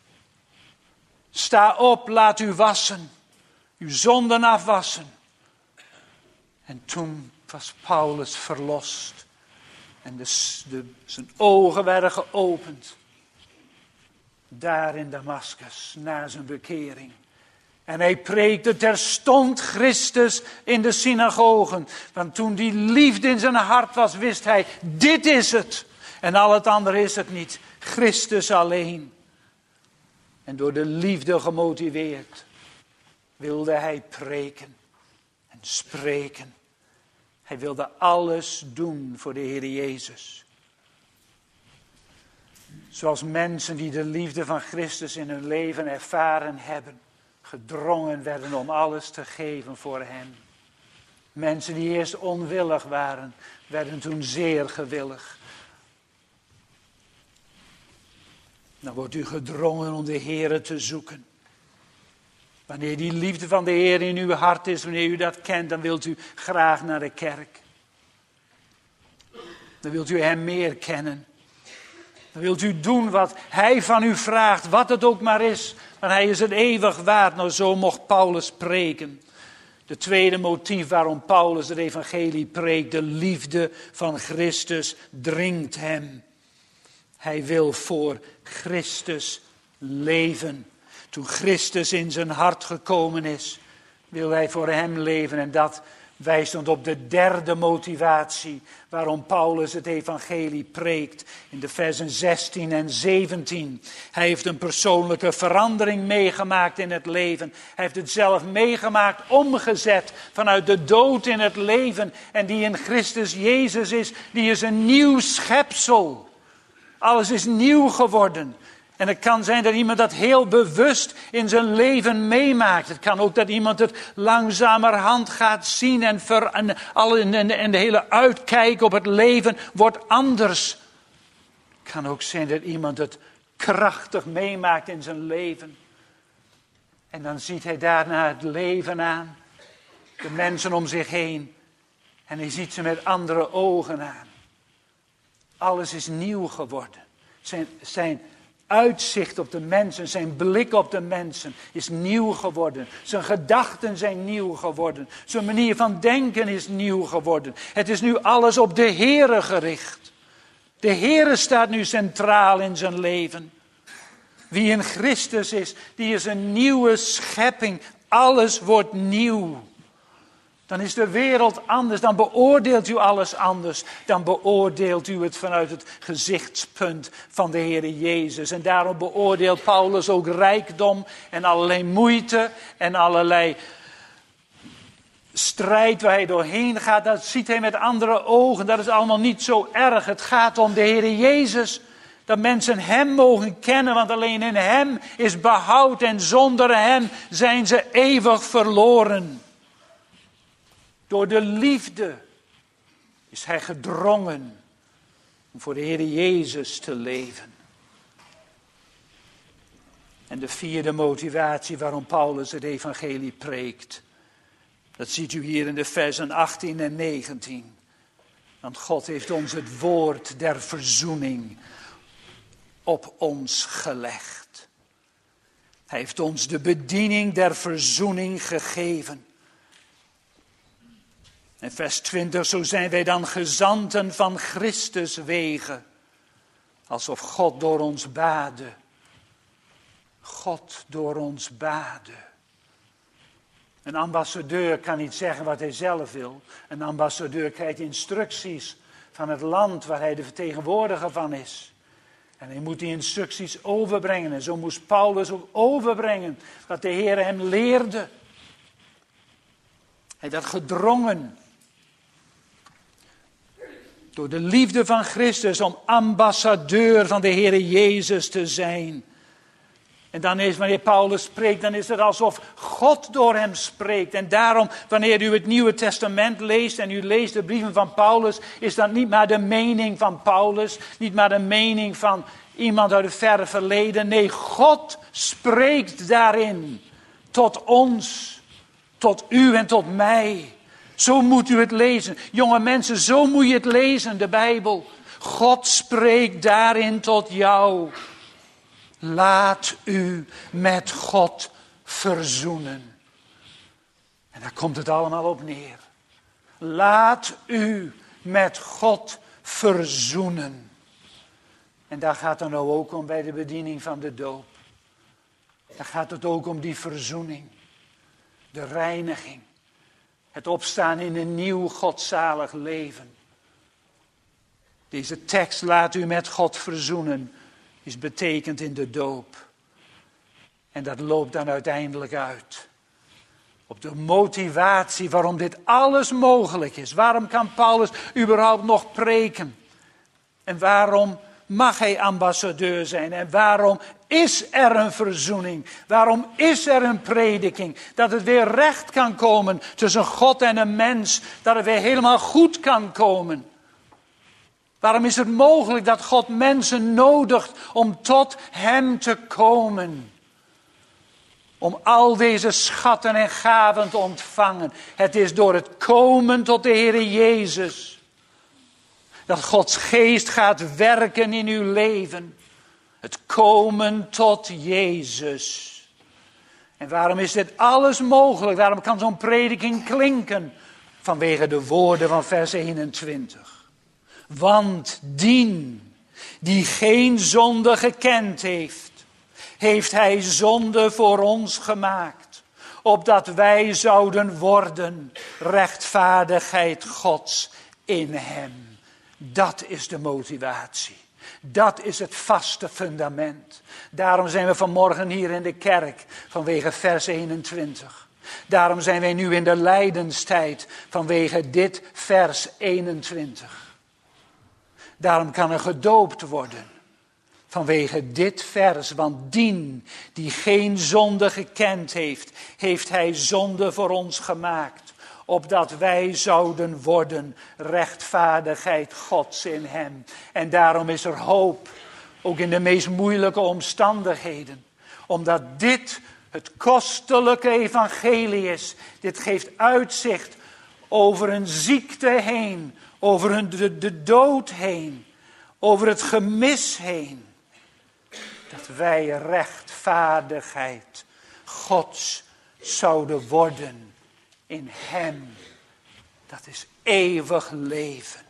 Sta op, laat u wassen, uw zonden afwassen. En toen was Paulus verlost. En de, de, zijn ogen werden geopend. Daar in Damaskus, na zijn bekering. En hij preekte terstond Christus in de synagogen. Want toen die liefde in zijn hart was, wist hij, dit is het. En al het andere is het niet. Christus alleen. En door de liefde gemotiveerd wilde hij preken en spreken. Hij wilde alles doen voor de Heer Jezus. Zoals mensen die de liefde van Christus in hun leven ervaren hebben, gedrongen werden om alles te geven voor hem. Mensen die eerst onwillig waren, werden toen zeer gewillig. Dan wordt u gedrongen om de Heere te zoeken. Wanneer die liefde van de Heer in uw hart is, wanneer u dat kent, dan wilt u graag naar de kerk. Dan wilt u hem meer kennen. Dan wilt u doen wat hij van u vraagt, wat het ook maar is. Want hij is het eeuwig waard. Nou, zo mocht Paulus spreken. De tweede motief waarom Paulus het evangelie preekt, de liefde van Christus dringt hem. Hij wil voor Christus leven. Toen Christus in zijn hart gekomen is, wil hij voor hem leven. En dat wijst ons op de derde motivatie waarom Paulus het evangelie preekt. In de versen zestien en zeventien. Hij heeft een persoonlijke verandering meegemaakt in het leven. Hij heeft het zelf meegemaakt, omgezet vanuit de dood in het leven. En die in Christus Jezus is, die is een nieuw schepsel. Alles is nieuw geworden. En het kan zijn dat iemand dat heel bewust in zijn leven meemaakt. Het kan ook dat iemand het langzamerhand gaat zien. En, ver, en, al, en, en de hele uitkijk op het leven wordt anders. Het kan ook zijn dat iemand het krachtig meemaakt in zijn leven. En dan ziet hij daarna het leven aan. De mensen om zich heen. En hij ziet ze met andere ogen aan. Alles is nieuw geworden. Zijn, zijn uitzicht op de mensen, zijn blik op de mensen is nieuw geworden. Zijn gedachten zijn nieuw geworden. Zijn manier van denken is nieuw geworden. Het is nu alles op de Heere gericht. De Heere staat nu centraal in zijn leven. Wie in Christus is, die is een nieuwe schepping. Alles wordt nieuw. Dan is de wereld anders, dan beoordeelt u alles anders. Dan beoordeelt u het vanuit het gezichtspunt van de Heer Jezus. En daarom beoordeelt Paulus ook rijkdom en allerlei moeite en allerlei strijd waar hij doorheen gaat. Dat ziet hij met andere ogen, dat is allemaal niet zo erg. Het gaat om de Heer Jezus. Dat mensen hem mogen kennen, want alleen in hem is behoud en zonder hem zijn ze eeuwig verloren. Door de liefde is hij gedrongen om voor de Heer Jezus te leven. En de vierde motivatie waarom Paulus het evangelie preekt. Dat ziet u hier in de versen achttien en negentien. Want God heeft ons het woord der verzoening op ons gelegd. Hij heeft ons de bediening der verzoening gegeven. En vers twintig, zo zijn wij dan gezanten van Christus wegen. Alsof God door ons baadde. God door ons baden. Een ambassadeur kan niet zeggen wat hij zelf wil. Een ambassadeur krijgt instructies van het land waar hij de vertegenwoordiger van is. En hij moet die instructies overbrengen. En zo moest Paulus ook overbrengen wat de Heer hem leerde. Hij had gedrongen door de liefde van Christus om ambassadeur van de Heer Jezus te zijn. En dan is, wanneer Paulus spreekt, dan is het alsof God door hem spreekt. En daarom, wanneer u het Nieuwe Testament leest en u leest de brieven van Paulus, is dat niet maar de mening van Paulus, niet maar de mening van iemand uit het verre verleden. Nee, God spreekt daarin tot ons, tot u en tot mij. Zo moet u het lezen. Jonge mensen, zo moet je het lezen, de Bijbel. God spreekt daarin tot jou. Laat u met God verzoenen. En daar komt het allemaal op neer. Laat u met God verzoenen. En daar gaat het nou ook om bij de bediening van de doop. Daar gaat het ook om die verzoening. De reiniging. Het opstaan in een nieuw godzalig leven. Deze tekst, laat u met God verzoenen, is betekend in de doop. En dat loopt dan uiteindelijk uit op de motivatie waarom dit alles mogelijk is. Waarom kan Paulus überhaupt nog preken? En waarom mag hij ambassadeur zijn? En waarom is er een verzoening? Waarom is er een prediking? Dat het weer recht kan komen tussen God en een mens. Dat het weer helemaal goed kan komen. Waarom is het mogelijk dat God mensen nodigt om tot hem te komen? Om al deze schatten en gaven te ontvangen. Het is door het komen tot de Heer Jezus. Dat Gods geest gaat werken in uw leven. Het komen tot Jezus. En waarom is dit alles mogelijk? Waarom kan zo'n prediking klinken? Vanwege de woorden van vers eenentwintig. Want dien die geen zonde gekend heeft, heeft hij zonde voor ons gemaakt, opdat wij zouden worden rechtvaardigheid Gods in hem. Dat is de motivatie. Dat is het vaste fundament. Daarom zijn we vanmorgen hier in de kerk vanwege vers eenentwintig. Daarom zijn wij nu in de lijdenstijd vanwege dit vers eenentwintig. Daarom kan er gedoopt worden vanwege dit vers. Want dien die geen zonde gekend heeft, heeft hij zonde voor ons gemaakt. Opdat wij zouden worden rechtvaardigheid Gods in hem. En daarom is er hoop, ook in de meest moeilijke omstandigheden. Omdat dit het kostelijke evangelie is. Dit geeft uitzicht over een ziekte heen. Over een, de, de dood heen. Over het gemis heen. Dat wij rechtvaardigheid Gods zouden worden in hem. Dat is eeuwig leven.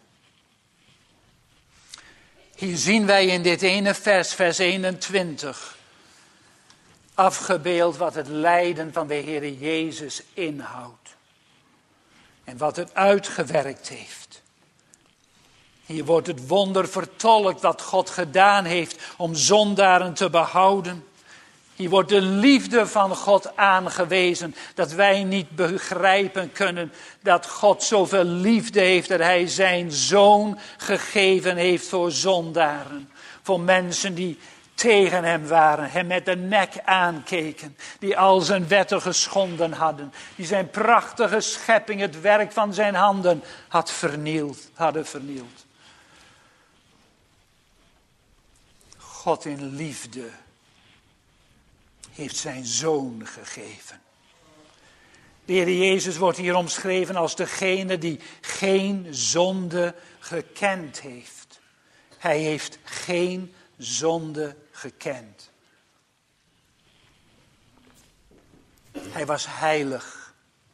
Hier zien wij in dit ene vers, vers eenentwintig, afgebeeld wat het lijden van de Heer Jezus inhoudt. En wat het uitgewerkt heeft. Hier wordt het wonder vertolkt wat God gedaan heeft om zondaren te behouden. Hier wordt de liefde van God aangewezen, dat wij niet begrijpen kunnen dat God zoveel liefde heeft, dat hij zijn zoon gegeven heeft voor zondaren. Voor mensen die tegen hem waren, hem met de nek aankeken, die al zijn wetten geschonden hadden, die zijn prachtige schepping, het werk van zijn handen, had vernield, hadden vernield. God in liefde heeft zijn zoon gegeven. De Heer Jezus wordt hier omschreven als degene die geen zonde gekend heeft. Hij heeft geen zonde gekend. Hij was heilig.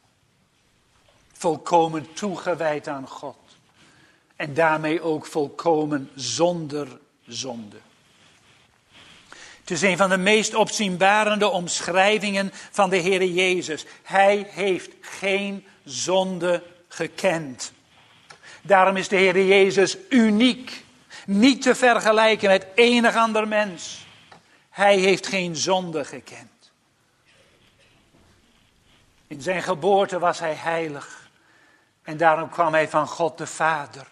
Volkomen toegewijd aan God. En daarmee ook volkomen zonder zonde. Het is een van de meest opzienbarende omschrijvingen van de Heere Jezus. Hij heeft geen zonde gekend. Daarom is de Heere Jezus uniek. Niet te vergelijken met enig ander mens. Hij heeft geen zonde gekend. In zijn geboorte was hij heilig. En daarom kwam hij van God de Vader.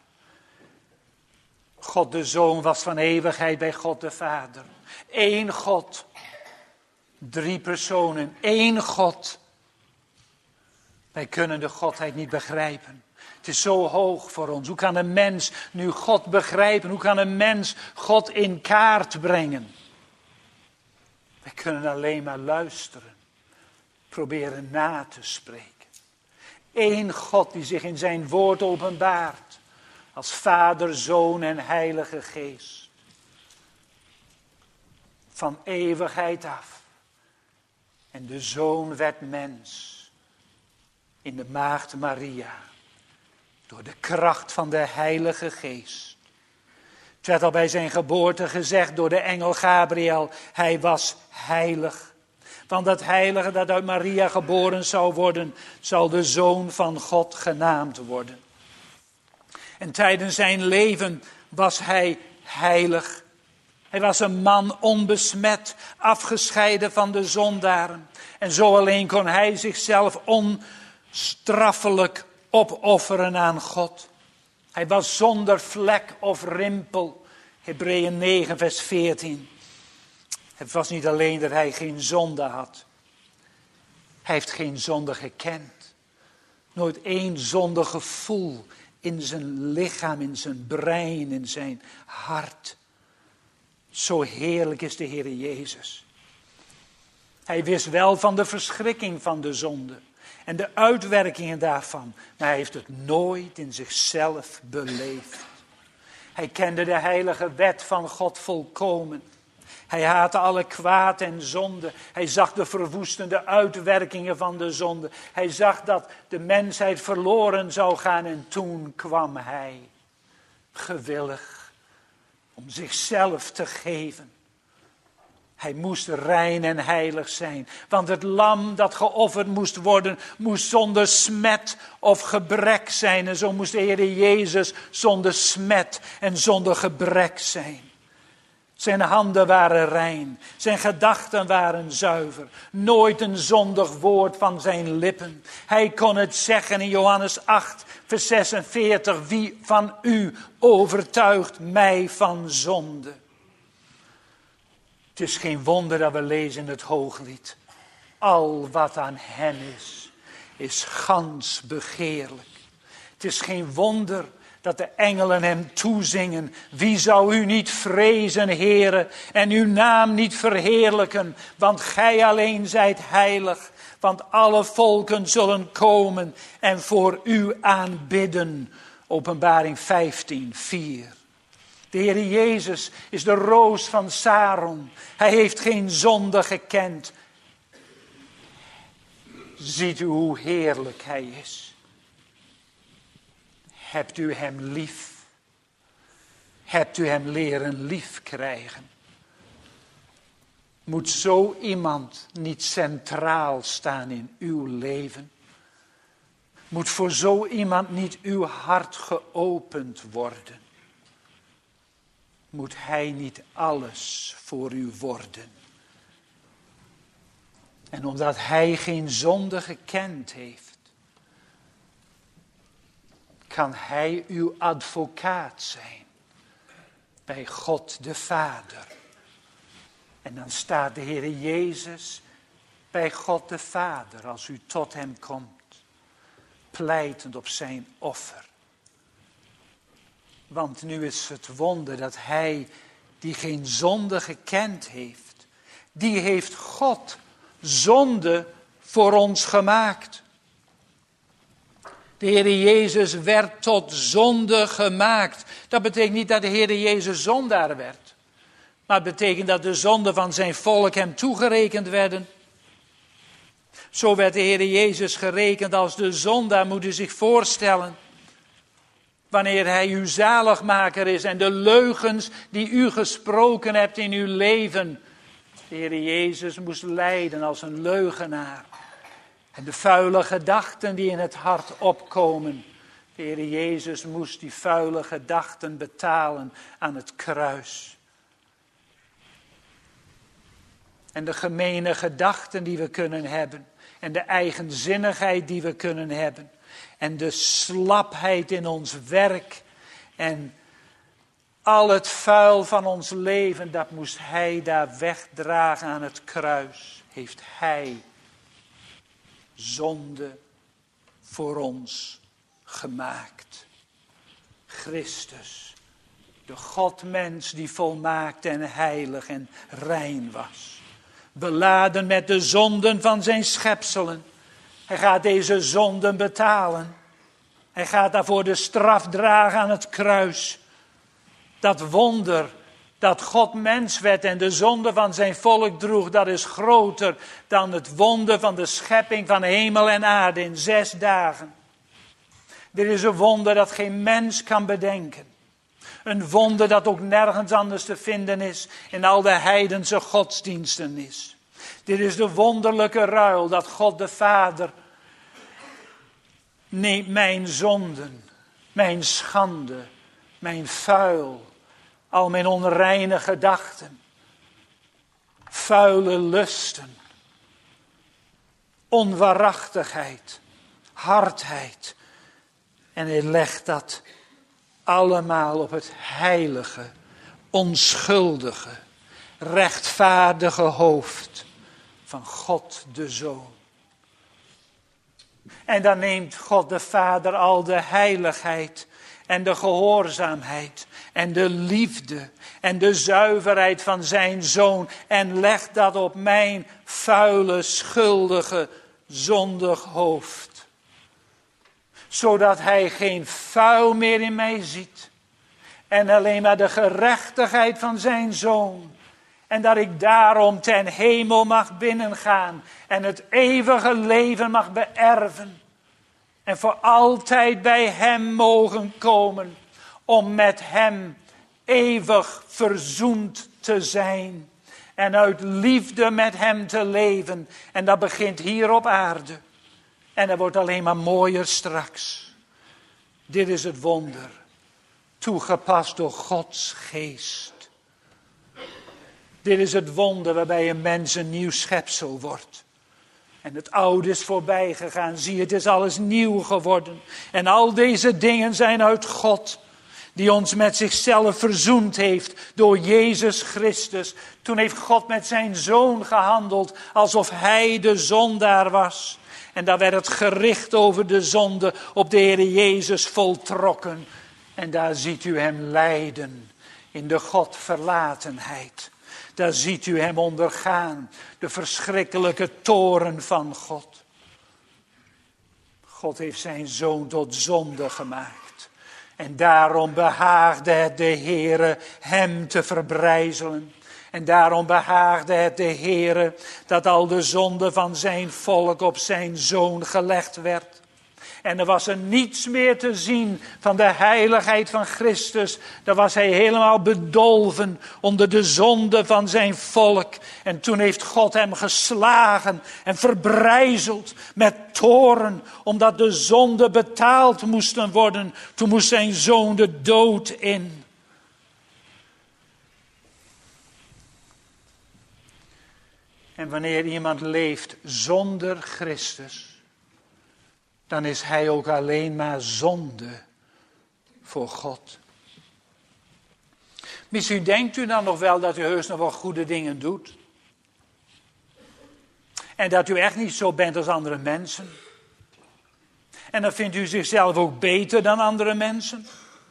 God de Zoon was van eeuwigheid bij God de Vader. Eén God. Drie personen. Één God. Wij kunnen de Godheid niet begrijpen. Het is zo hoog voor ons. Hoe kan een mens nu God begrijpen? Hoe kan een mens God in kaart brengen? Wij kunnen alleen maar luisteren. Proberen na te spreken. Eén God die zich in zijn woord openbaart. Als Vader, Zoon en Heilige Geest. Van eeuwigheid af. En de Zoon werd mens. In de maagd Maria. Door de kracht van de Heilige Geest. Het werd al bij zijn geboorte gezegd door de engel Gabriel. Hij was heilig. Want dat heilige dat uit Maria geboren zou worden. Zal de Zoon van God genaamd worden. En tijdens zijn leven was hij heilig. Hij was een man onbesmet, afgescheiden van de zondaren. En zo alleen kon hij zichzelf onstraffelijk opofferen aan God. Hij was zonder vlek of rimpel. Hebreeën negen vers veertien. Het was niet alleen dat hij geen zonde had. Hij heeft geen zonde gekend. Nooit één zondig gevoel in zijn lichaam, in zijn brein, in zijn hart. Zo heerlijk is de Heer Jezus. Hij wist wel van de verschrikking van de zonde. En de uitwerkingen daarvan. Maar hij heeft het nooit in zichzelf beleefd. Hij kende de heilige wet van God volkomen. Hij haatte alle kwaad en zonde. Hij zag de verwoestende uitwerkingen van de zonde. Hij zag dat de mensheid verloren zou gaan. En toen kwam hij gewillig om zichzelf te geven. Hij moest rein en heilig zijn. Want het lam dat geofferd moest worden, moest zonder smet of gebrek zijn. En zo moest de Heer Jezus zonder smet en zonder gebrek zijn. Zijn handen waren rein. Zijn gedachten waren zuiver. Nooit een zondig woord van zijn lippen. Hij kon het zeggen in Johannes acht, vers zesenveertig. Wie van u overtuigt mij van zonde? Het is geen wonder dat we lezen in het Hooglied. Al wat aan hem is, is gans begeerlijk. Het is geen wonder dat de engelen hem toezingen. Wie zou u niet vrezen, Heere, en uw naam niet verheerlijken? Want gij alleen zijt heilig. Want alle volken zullen komen en voor u aanbidden. Openbaring vijftien, vier. De Heer Jezus is de roos van Saron. Hij heeft geen zonde gekend. Ziet u hoe heerlijk hij is. Hebt u hem lief? Hebt u hem leren lief krijgen? Moet zo iemand niet centraal staan in uw leven? Moet voor zo iemand niet uw hart geopend worden? Moet hij niet alles voor u worden? En omdat hij geen zonde gekend heeft, kan hij uw advocaat zijn bij God de Vader. En dan staat de Heer Jezus bij God de Vader als u tot hem komt, pleitend op zijn offer. Want nu is het wonder dat hij die geen zonde gekend heeft, die heeft God zonde voor ons gemaakt. De Heer Jezus werd tot zonde gemaakt. Dat betekent niet dat de Heer Jezus zondaar werd. Maar het betekent dat de zonden van zijn volk hem toegerekend werden. Zo werd de Heer Jezus gerekend als de zondaar, moet u zich voorstellen. Wanneer hij uw zaligmaker is en de leugens die u gesproken hebt in uw leven De Heer Jezus moest lijden als een leugenaar. En de vuile gedachten die in het hart opkomen. De Heer Jezus moest die vuile gedachten betalen aan het kruis. En de gemene gedachten die we kunnen hebben. En de eigenzinnigheid die we kunnen hebben. En de slapheid in ons werk. En al het vuil van ons leven, dat moest hij daar wegdragen aan het kruis. Heeft hij zonde voor ons gemaakt. Christus, de Godmens die volmaakt en heilig en rein was. Beladen met de zonden van zijn schepselen. Hij gaat deze zonden betalen. Hij gaat daarvoor de straf dragen aan het kruis. Dat wonder dat God mens werd en de zonde van zijn volk droeg, dat is groter dan het wonder van de schepping van hemel en aarde in zes dagen. Dit is een wonder dat geen mens kan bedenken. Een wonder dat ook nergens anders te vinden is in al de heidense godsdiensten is. Dit is de wonderlijke ruil dat God de Vader neemt mijn zonden, mijn schande, mijn vuil, al mijn onreine gedachten, vuile lusten, onwaarachtigheid, hardheid. En hij legt dat allemaal op het heilige, onschuldige, rechtvaardige hoofd van God de Zoon. En dan neemt God de Vader al de heiligheid en de gehoorzaamheid en de liefde en de zuiverheid van zijn Zoon en legt dat op mijn vuile, schuldige, zondig hoofd. Zodat hij geen vuil meer in mij ziet en alleen maar de gerechtigheid van zijn Zoon. En dat ik daarom ten hemel mag binnengaan en het eeuwige leven mag beërven. En voor altijd bij hem mogen komen om met hem eeuwig verzoend te zijn. En uit liefde met hem te leven. En dat begint hier op aarde. En dat wordt alleen maar mooier straks. Dit is het wonder. Toegepast door Gods geest. Dit is het wonder waarbij een mens een nieuw schepsel wordt. En het oude is voorbij gegaan. Zie, het is alles nieuw geworden. En al deze dingen zijn uit God. Die ons met zichzelf verzoend heeft door Jezus Christus. Toen heeft God met zijn Zoon gehandeld alsof hij de zondaar was. En daar werd het gericht over de zonde op de Heer Jezus voltrokken. En daar ziet u hem lijden in de Godverlatenheid. Daar ziet u hem ondergaan, de verschrikkelijke toorn van God. God heeft zijn Zoon tot zonde gemaakt. En daarom behaagde het de Heere hem te verbrijzelen. En daarom behaagde het de Heere dat al de zonde van zijn volk op zijn Zoon gelegd werd. En er was er niets meer te zien van de heiligheid van Christus. Daar was hij helemaal bedolven onder de zonde van zijn volk. En toen heeft God hem geslagen en verbrijzeld met toorn. Omdat de zonde betaald moesten worden. Toen moest zijn Zoon de dood in. En wanneer iemand leeft zonder Christus, dan is hij ook alleen maar zonde voor God. Misschien denkt u dan nog wel dat u heus nog wel goede dingen doet. En dat u echt niet zo bent als andere mensen. En dan vindt u zichzelf ook beter dan andere mensen.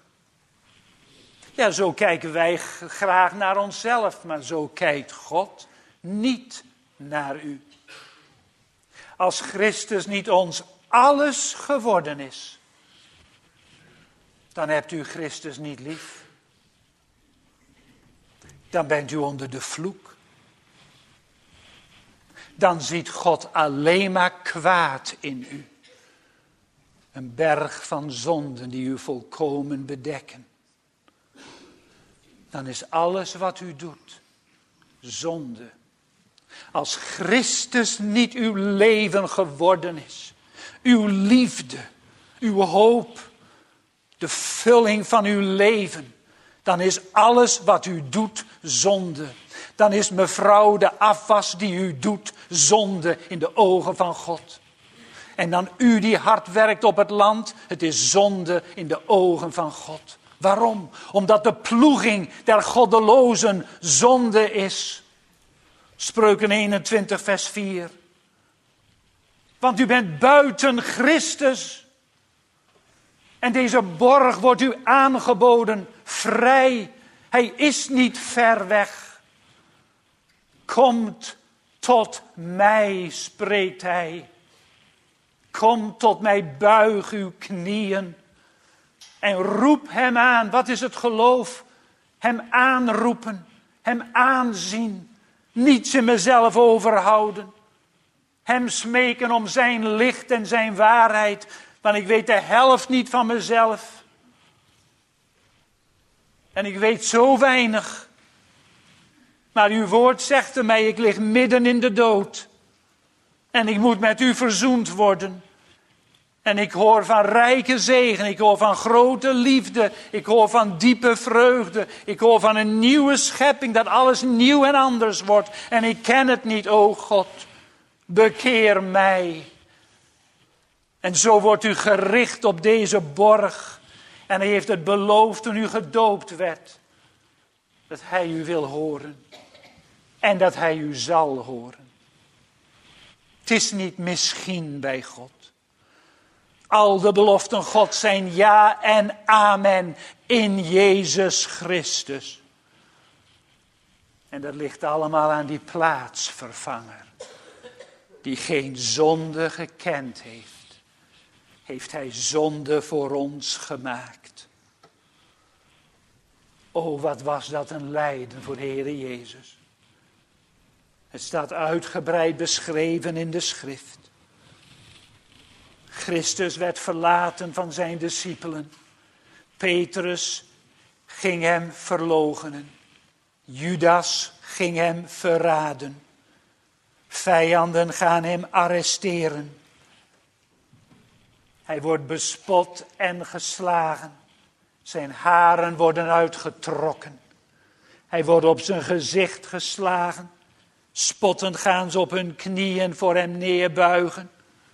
Ja, zo kijken wij graag naar onszelf, maar zo kijkt God niet naar u. Als Christus niet ons alles geworden is, dan hebt u Christus niet lief. Dan bent u onder de vloek. Dan ziet God alleen maar kwaad in u. Een berg van zonden die u volkomen bedekken. Dan is alles wat u doet zonde Als Christus niet uw leven geworden is, uw liefde, uw hoop, de vulling van uw leven, dan is alles wat u doet zonde. Dan is mevrouw de afwas die u doet zonde in de ogen van God. En dan u die hard werkt op het land, het is zonde in de ogen van God. Waarom? Omdat de ploeging der goddelozen zonde is. Spreuken eenentwintig vers vier. Want u bent buiten Christus. En deze borg wordt u aangeboden vrij. Hij is niet ver weg. Komt tot mij, spreekt hij. Kom tot mij, buig uw knieën. En roep hem aan. Wat is het geloof? Hem aanroepen. Hem aanzien. Niets in mezelf overhouden. Hem smeken om zijn licht en zijn waarheid. Want ik weet de helft niet van mezelf. En ik weet zo weinig. Maar uw woord zegt er mij, ik lig midden in de dood. En ik moet met u verzoend worden. En ik hoor van rijke zegen, ik hoor van grote liefde, ik hoor van diepe vreugde. Ik hoor van een nieuwe schepping, dat alles nieuw en anders wordt. En ik ken het niet, o God, bekeer mij. En zo wordt u gericht op deze borg. En hij heeft het beloofd toen u gedoopt werd. Dat hij u wil horen. En dat hij u zal horen. Het is niet misschien bij God. Al de beloften God zijn ja en amen in Jezus Christus. En dat ligt allemaal aan die plaatsvervanger. Die geen zonde gekend heeft. Heeft hij zonde voor ons gemaakt. O, wat was dat een lijden voor de Heere Jezus. Het staat uitgebreid beschreven in de schrift. Christus werd verlaten van zijn discipelen. Petrus ging hem verloochenen. Judas ging hem verraden. Vijanden gaan hem arresteren. Hij wordt bespot en geslagen. Zijn haren worden uitgetrokken. Hij wordt op zijn gezicht geslagen. Spottend gaan ze op hun knieën voor hem neerbuigen.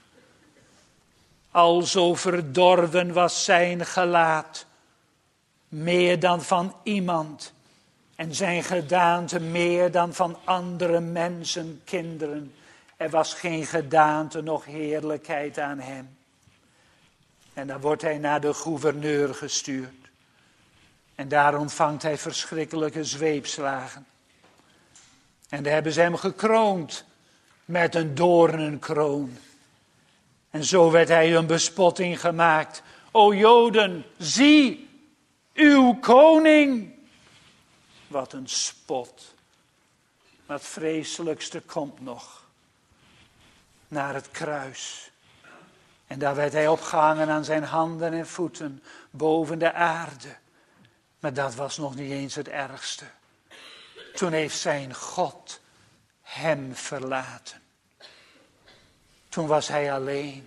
Alzo verdorven was zijn gelaat, meer dan van iemand. En zijn gedaante meer dan van andere mensen, kinderen. Er was geen gedaante, noch heerlijkheid aan hem. En dan wordt hij naar de gouverneur gestuurd. En daar ontvangt hij verschrikkelijke zweepslagen. En daar hebben ze hem gekroond met een doornenkroon. En zo werd hij een bespotting gemaakt. O Joden, zie uw koning. Wat een spot. Maar het vreselijkste komt nog. Naar het kruis. En daar werd hij opgehangen aan zijn handen en voeten. Boven de aarde. Maar dat was nog niet eens het ergste. Toen heeft zijn God hem verlaten. Toen was hij alleen.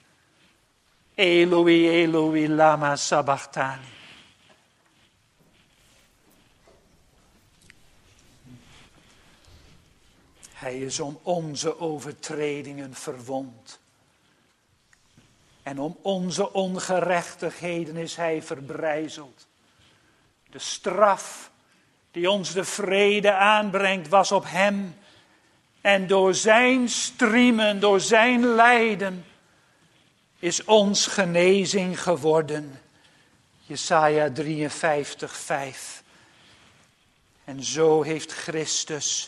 Eloi, Eloi, lama sabachthani. Hij is om onze overtredingen verwond. En om onze ongerechtigheden is hij verbrijzeld. De straf die ons de vrede aanbrengt was op hem. En door zijn striemen, door zijn lijden, is ons genezing geworden. Jesaja drieënvijftig, vijf. En zo heeft Christus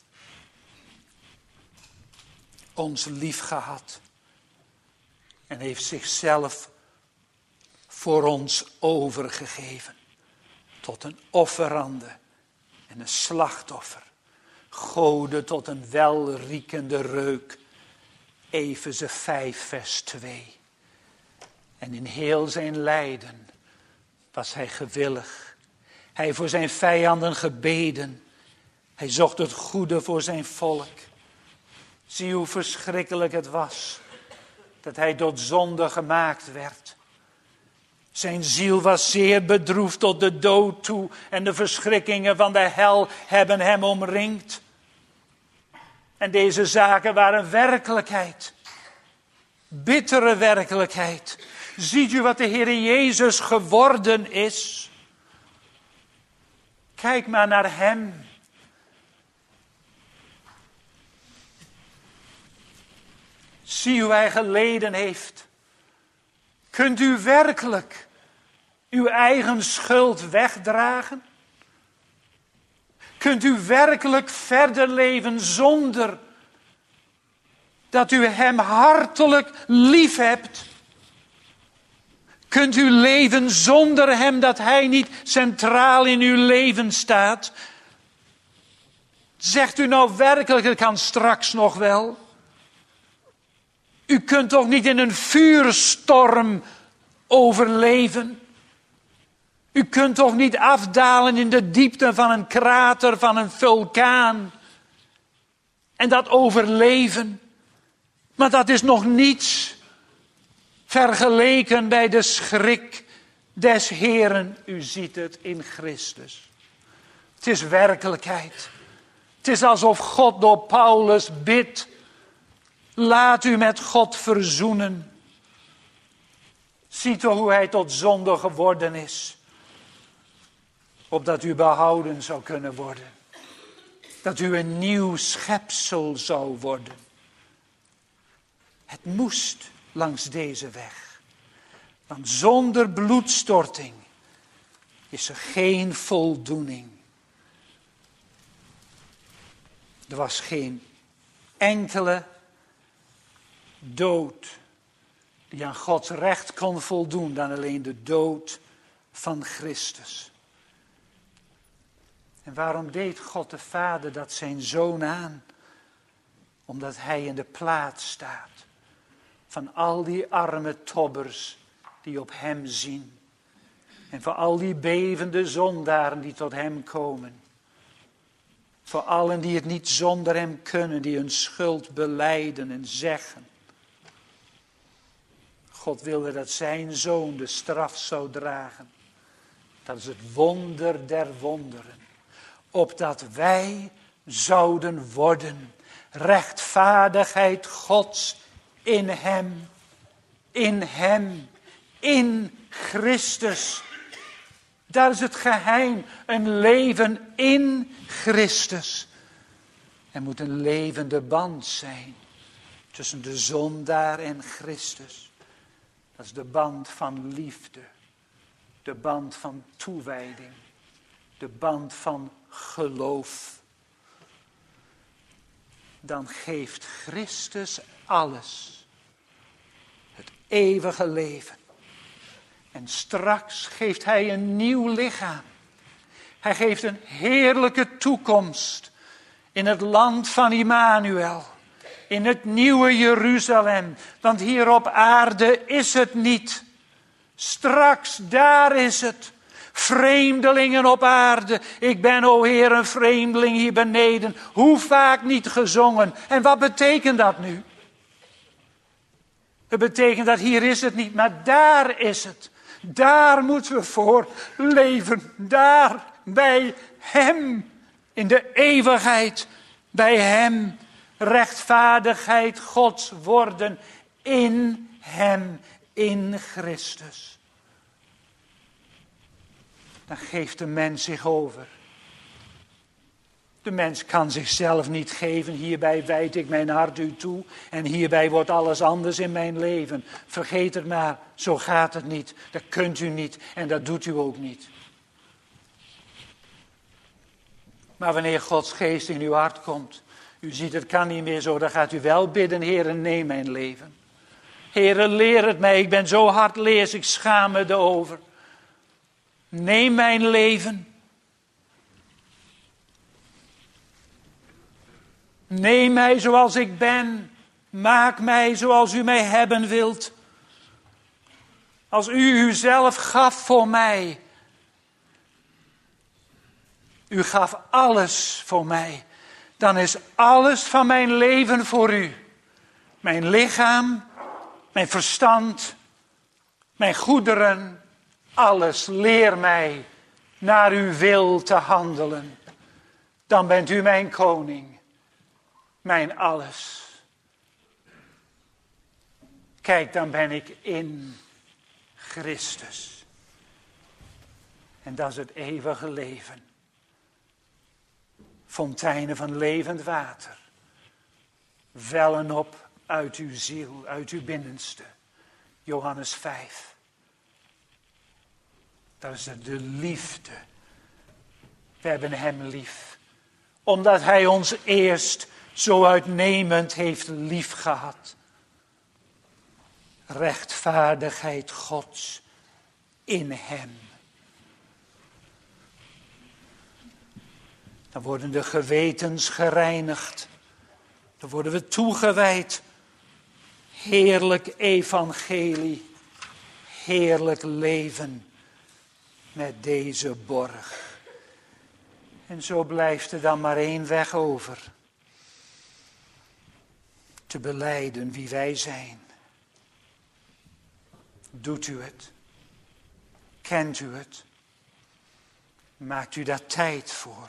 ons lief gehad. En heeft zichzelf voor ons overgegeven. Tot een offerande en een slachtoffer. Gode tot een welriekende reuk. Efeze vijf vers twee. En in heel zijn lijden was hij gewillig. Hij voor zijn vijanden gebeden. Hij zocht het goede voor zijn volk. Zie hoe verschrikkelijk het was dat hij tot zonde gemaakt werd. Zijn ziel was zeer bedroefd tot de dood toe en de verschrikkingen van de hel hebben hem omringd. En deze zaken waren werkelijkheid. Bittere werkelijkheid. Ziet u wat de Heer Jezus geworden is? Kijk maar naar hem. Zie hoe hij geleden heeft. Kunt u werkelijk uw eigen schuld wegdragen? Kunt u werkelijk verder leven zonder dat u hem hartelijk lief hebt? Kunt u leven zonder hem, dat hij niet centraal in uw leven staat? Zegt u nou werkelijk, het kan straks nog wel? U kunt toch niet in een vuurstorm overleven? U kunt toch niet afdalen in de diepte van een krater, van een vulkaan en dat overleven? Maar dat is nog niets vergeleken bij de schrik des Heeren. U ziet het in Christus. Het is werkelijkheid. Het is alsof God door Paulus bidt: laat u met God verzoenen. Ziet u hoe hij tot zonde geworden is, opdat u behouden zou kunnen worden. Dat u een nieuw schepsel zou worden. Het moest langs deze weg. Want zonder bloedstorting is er geen voldoening. Er was geen enkele dood die aan Gods recht kon voldoen dan alleen de dood van Christus. En waarom deed God de Vader dat zijn Zoon aan? Omdat hij in de plaats staat van al die arme tobbers die op hem zien. En voor al die bevende zondaren die tot hem komen. Voor allen die het niet zonder hem kunnen, die hun schuld belijden en zeggen. God wilde dat zijn Zoon de straf zou dragen. Dat is het wonder der wonderen. Opdat wij zouden worden rechtvaardigheid Gods in hem, in hem, in Christus. Dat is het geheim, een leven in Christus. Er moet een levende band zijn tussen de zondaar en Christus. Dat is de band van liefde, de band van toewijding, de band van geloof. Dan geeft Christus alles, het eeuwige leven. En straks geeft hij een nieuw lichaam. Hij geeft een heerlijke toekomst in het land van Immanuel. In het nieuwe Jeruzalem. Want hier op aarde is het niet. Straks daar is het. Vreemdelingen op aarde. Ik ben, o Heer, een vreemdeling hier beneden. Hoe vaak niet gezongen. En wat betekent dat nu? Het betekent dat hier is het niet, maar daar is het. Daar moeten we voor leven. Daar, bij hem. In de eeuwigheid, bij hem. Rechtvaardigheid Gods worden in hem, in Christus. Dan geeft de mens zich over. De mens kan zichzelf niet geven. Hierbij wijd ik mijn hart u toe. En hierbij wordt alles anders in mijn leven. Vergeet het maar, zo gaat het niet. Dat kunt u niet en dat doet u ook niet. Maar wanneer Gods geest in uw hart komt. U ziet het kan niet meer zo. Dan gaat u wel bidden, Heere, neem mijn leven. Heere, leer het mij. Ik ben zo hardleers, ik schaam me erover. Neem mijn leven. Neem mij zoals ik ben. Maak mij zoals u mij hebben wilt. Als u uzelf gaf voor mij. U gaf alles voor mij. dan is alles van mijn leven voor u. Mijn lichaam, mijn verstand, mijn goederen, alles. Leer mij naar uw wil te handelen. Dan bent u mijn koning, mijn alles. Kijk, dan ben ik in Christus. En dat is het eeuwige leven. Fonteinen van levend water. Wellen op uit uw ziel, uit uw binnenste. Johannes vijf. Dat is de liefde. We hebben hem lief. Omdat hij ons eerst zo uitnemend heeft lief gehad. Rechtvaardigheid Gods in hem. Dan worden de gewetens gereinigd. Dan worden we toegewijd. Heerlijk evangelie. Heerlijk leven met deze borg. En zo blijft er dan maar één weg over. Te belijden wie wij zijn. Doet u het? Kent u het? Maakt u daar tijd voor?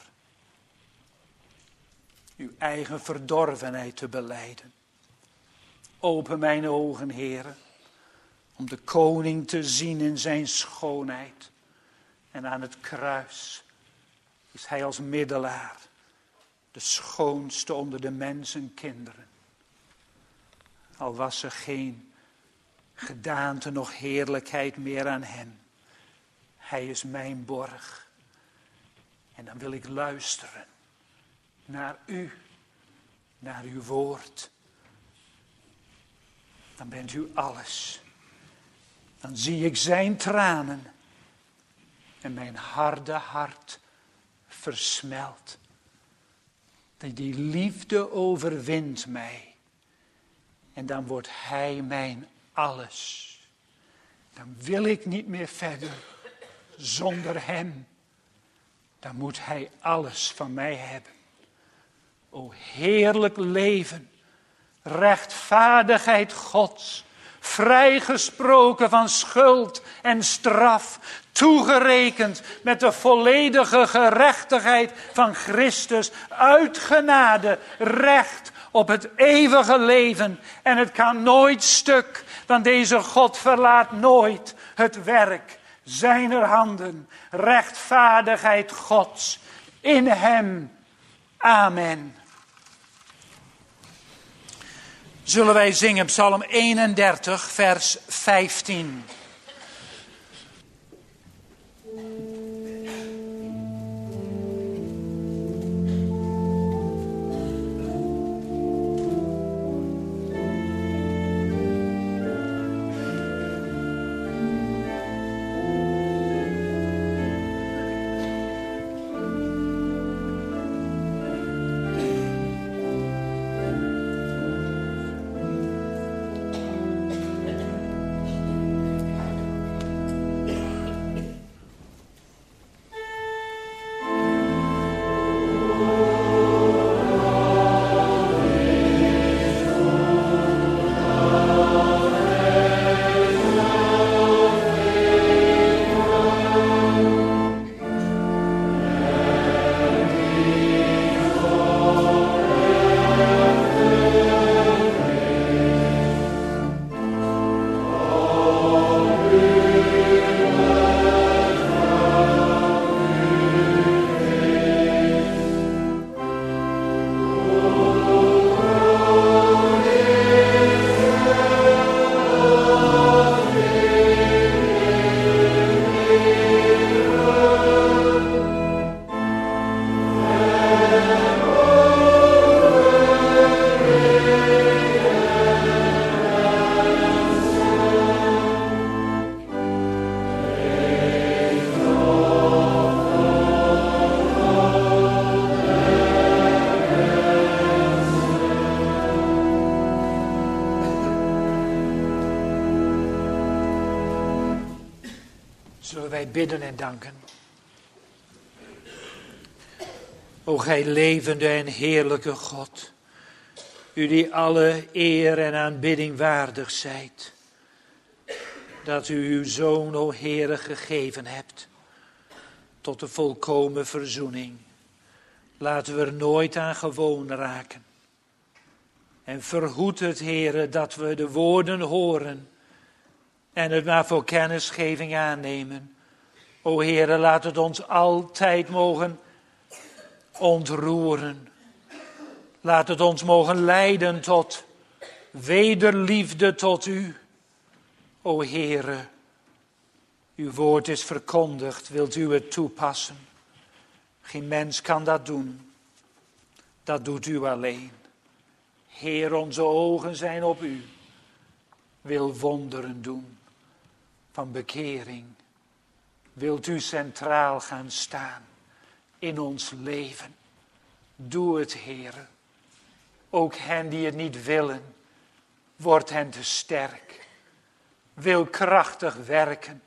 Uw eigen verdorvenheid te belijden. Open mijn ogen, Heere, om de koning te zien in zijn schoonheid. En aan het kruis is hij als middelaar de schoonste onder de mensenkinderen. Al was er geen gedaante nog heerlijkheid meer aan hem. Hij is mijn borg. En dan wil ik luisteren naar u, naar uw woord. Dan bent u alles. Dan zie ik zijn tranen en mijn harde hart versmelt. Dat die liefde overwint mij. En dan wordt hij mijn alles. Dan wil ik niet meer verder zonder hem. Dan moet hij alles van mij hebben. O heerlijk leven, rechtvaardigheid Gods, vrijgesproken van schuld en straf, toegerekend met de volledige gerechtigheid van Christus, uit genade, recht op het eeuwige leven. En het kan nooit stuk, want deze God verlaat nooit het werk zijner handen. Rechtvaardigheid Gods in hem. Amen. Zullen wij zingen Psalm eenendertig, vers vijftien. Zullen wij bidden en danken. O gij levende en heerlijke God, u die alle eer en aanbidding waardig zijt, dat u uw Zoon, o Heere, gegeven hebt, tot de volkomen verzoening. Laten we er nooit aan gewoon raken. En verhoed het, Heere, dat we de woorden horen en het maar voor kennisgeving aannemen. O Heere, laat het ons altijd mogen ontroeren. Laat het ons mogen leiden tot wederliefde tot u. O Heere, uw woord is verkondigd, wilt u het toepassen? Geen mens kan dat doen. Dat doet u alleen. Heer, onze ogen zijn op u. Wil wonderen doen van bekering. Wilt u centraal gaan staan in ons leven. Doe het, Heer. Ook hen die het niet willen, word hen te sterk. Wil krachtig werken,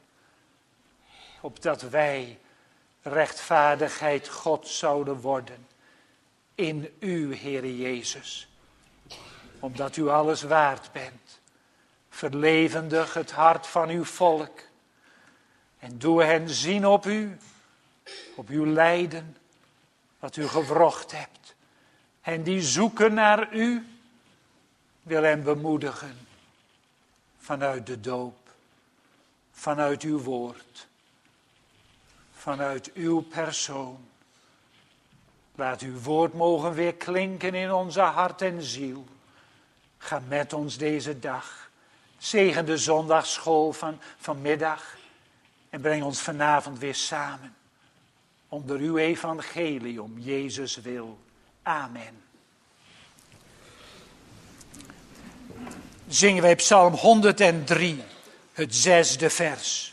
opdat wij rechtvaardigheid God zouden worden in u, Heere Jezus. Omdat u alles waard bent. Verlevendig het hart van uw volk. En doe hen zien op u, op uw lijden, wat u gewrocht hebt. En die zoeken naar u, wil hen bemoedigen. Vanuit de doop, vanuit uw woord, vanuit uw persoon. Laat uw woord mogen weer klinken in onze hart en ziel. Ga met ons deze dag. Zegen de zondagsschool van vanmiddag. En breng ons vanavond weer samen. Onder uw evangelie om Jezus wil. Amen. Zingen wij Psalm honderddrie, het zesde vers.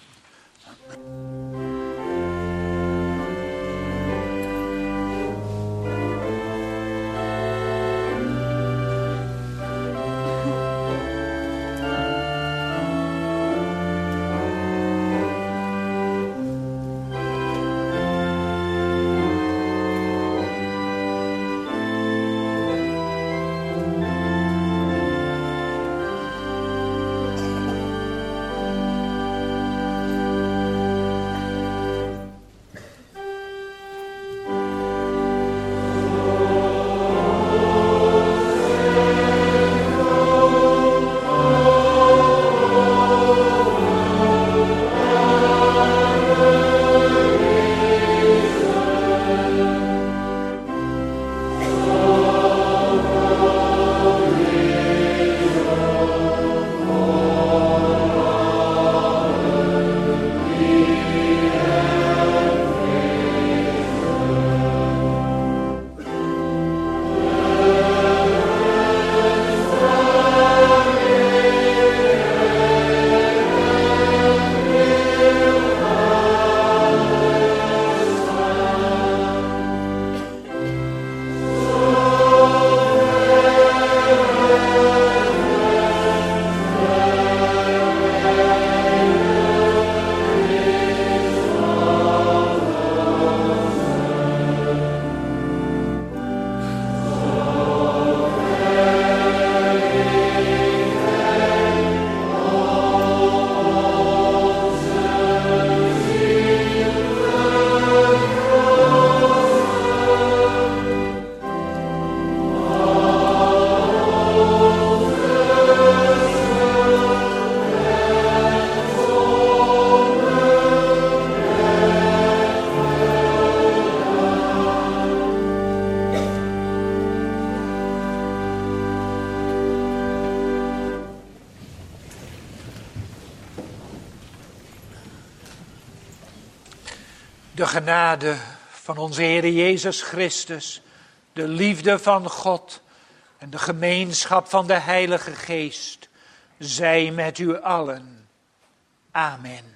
De genade van onze Heer Jezus Christus, de liefde van God en de gemeenschap van de Heilige Geest, zij met u allen. Amen.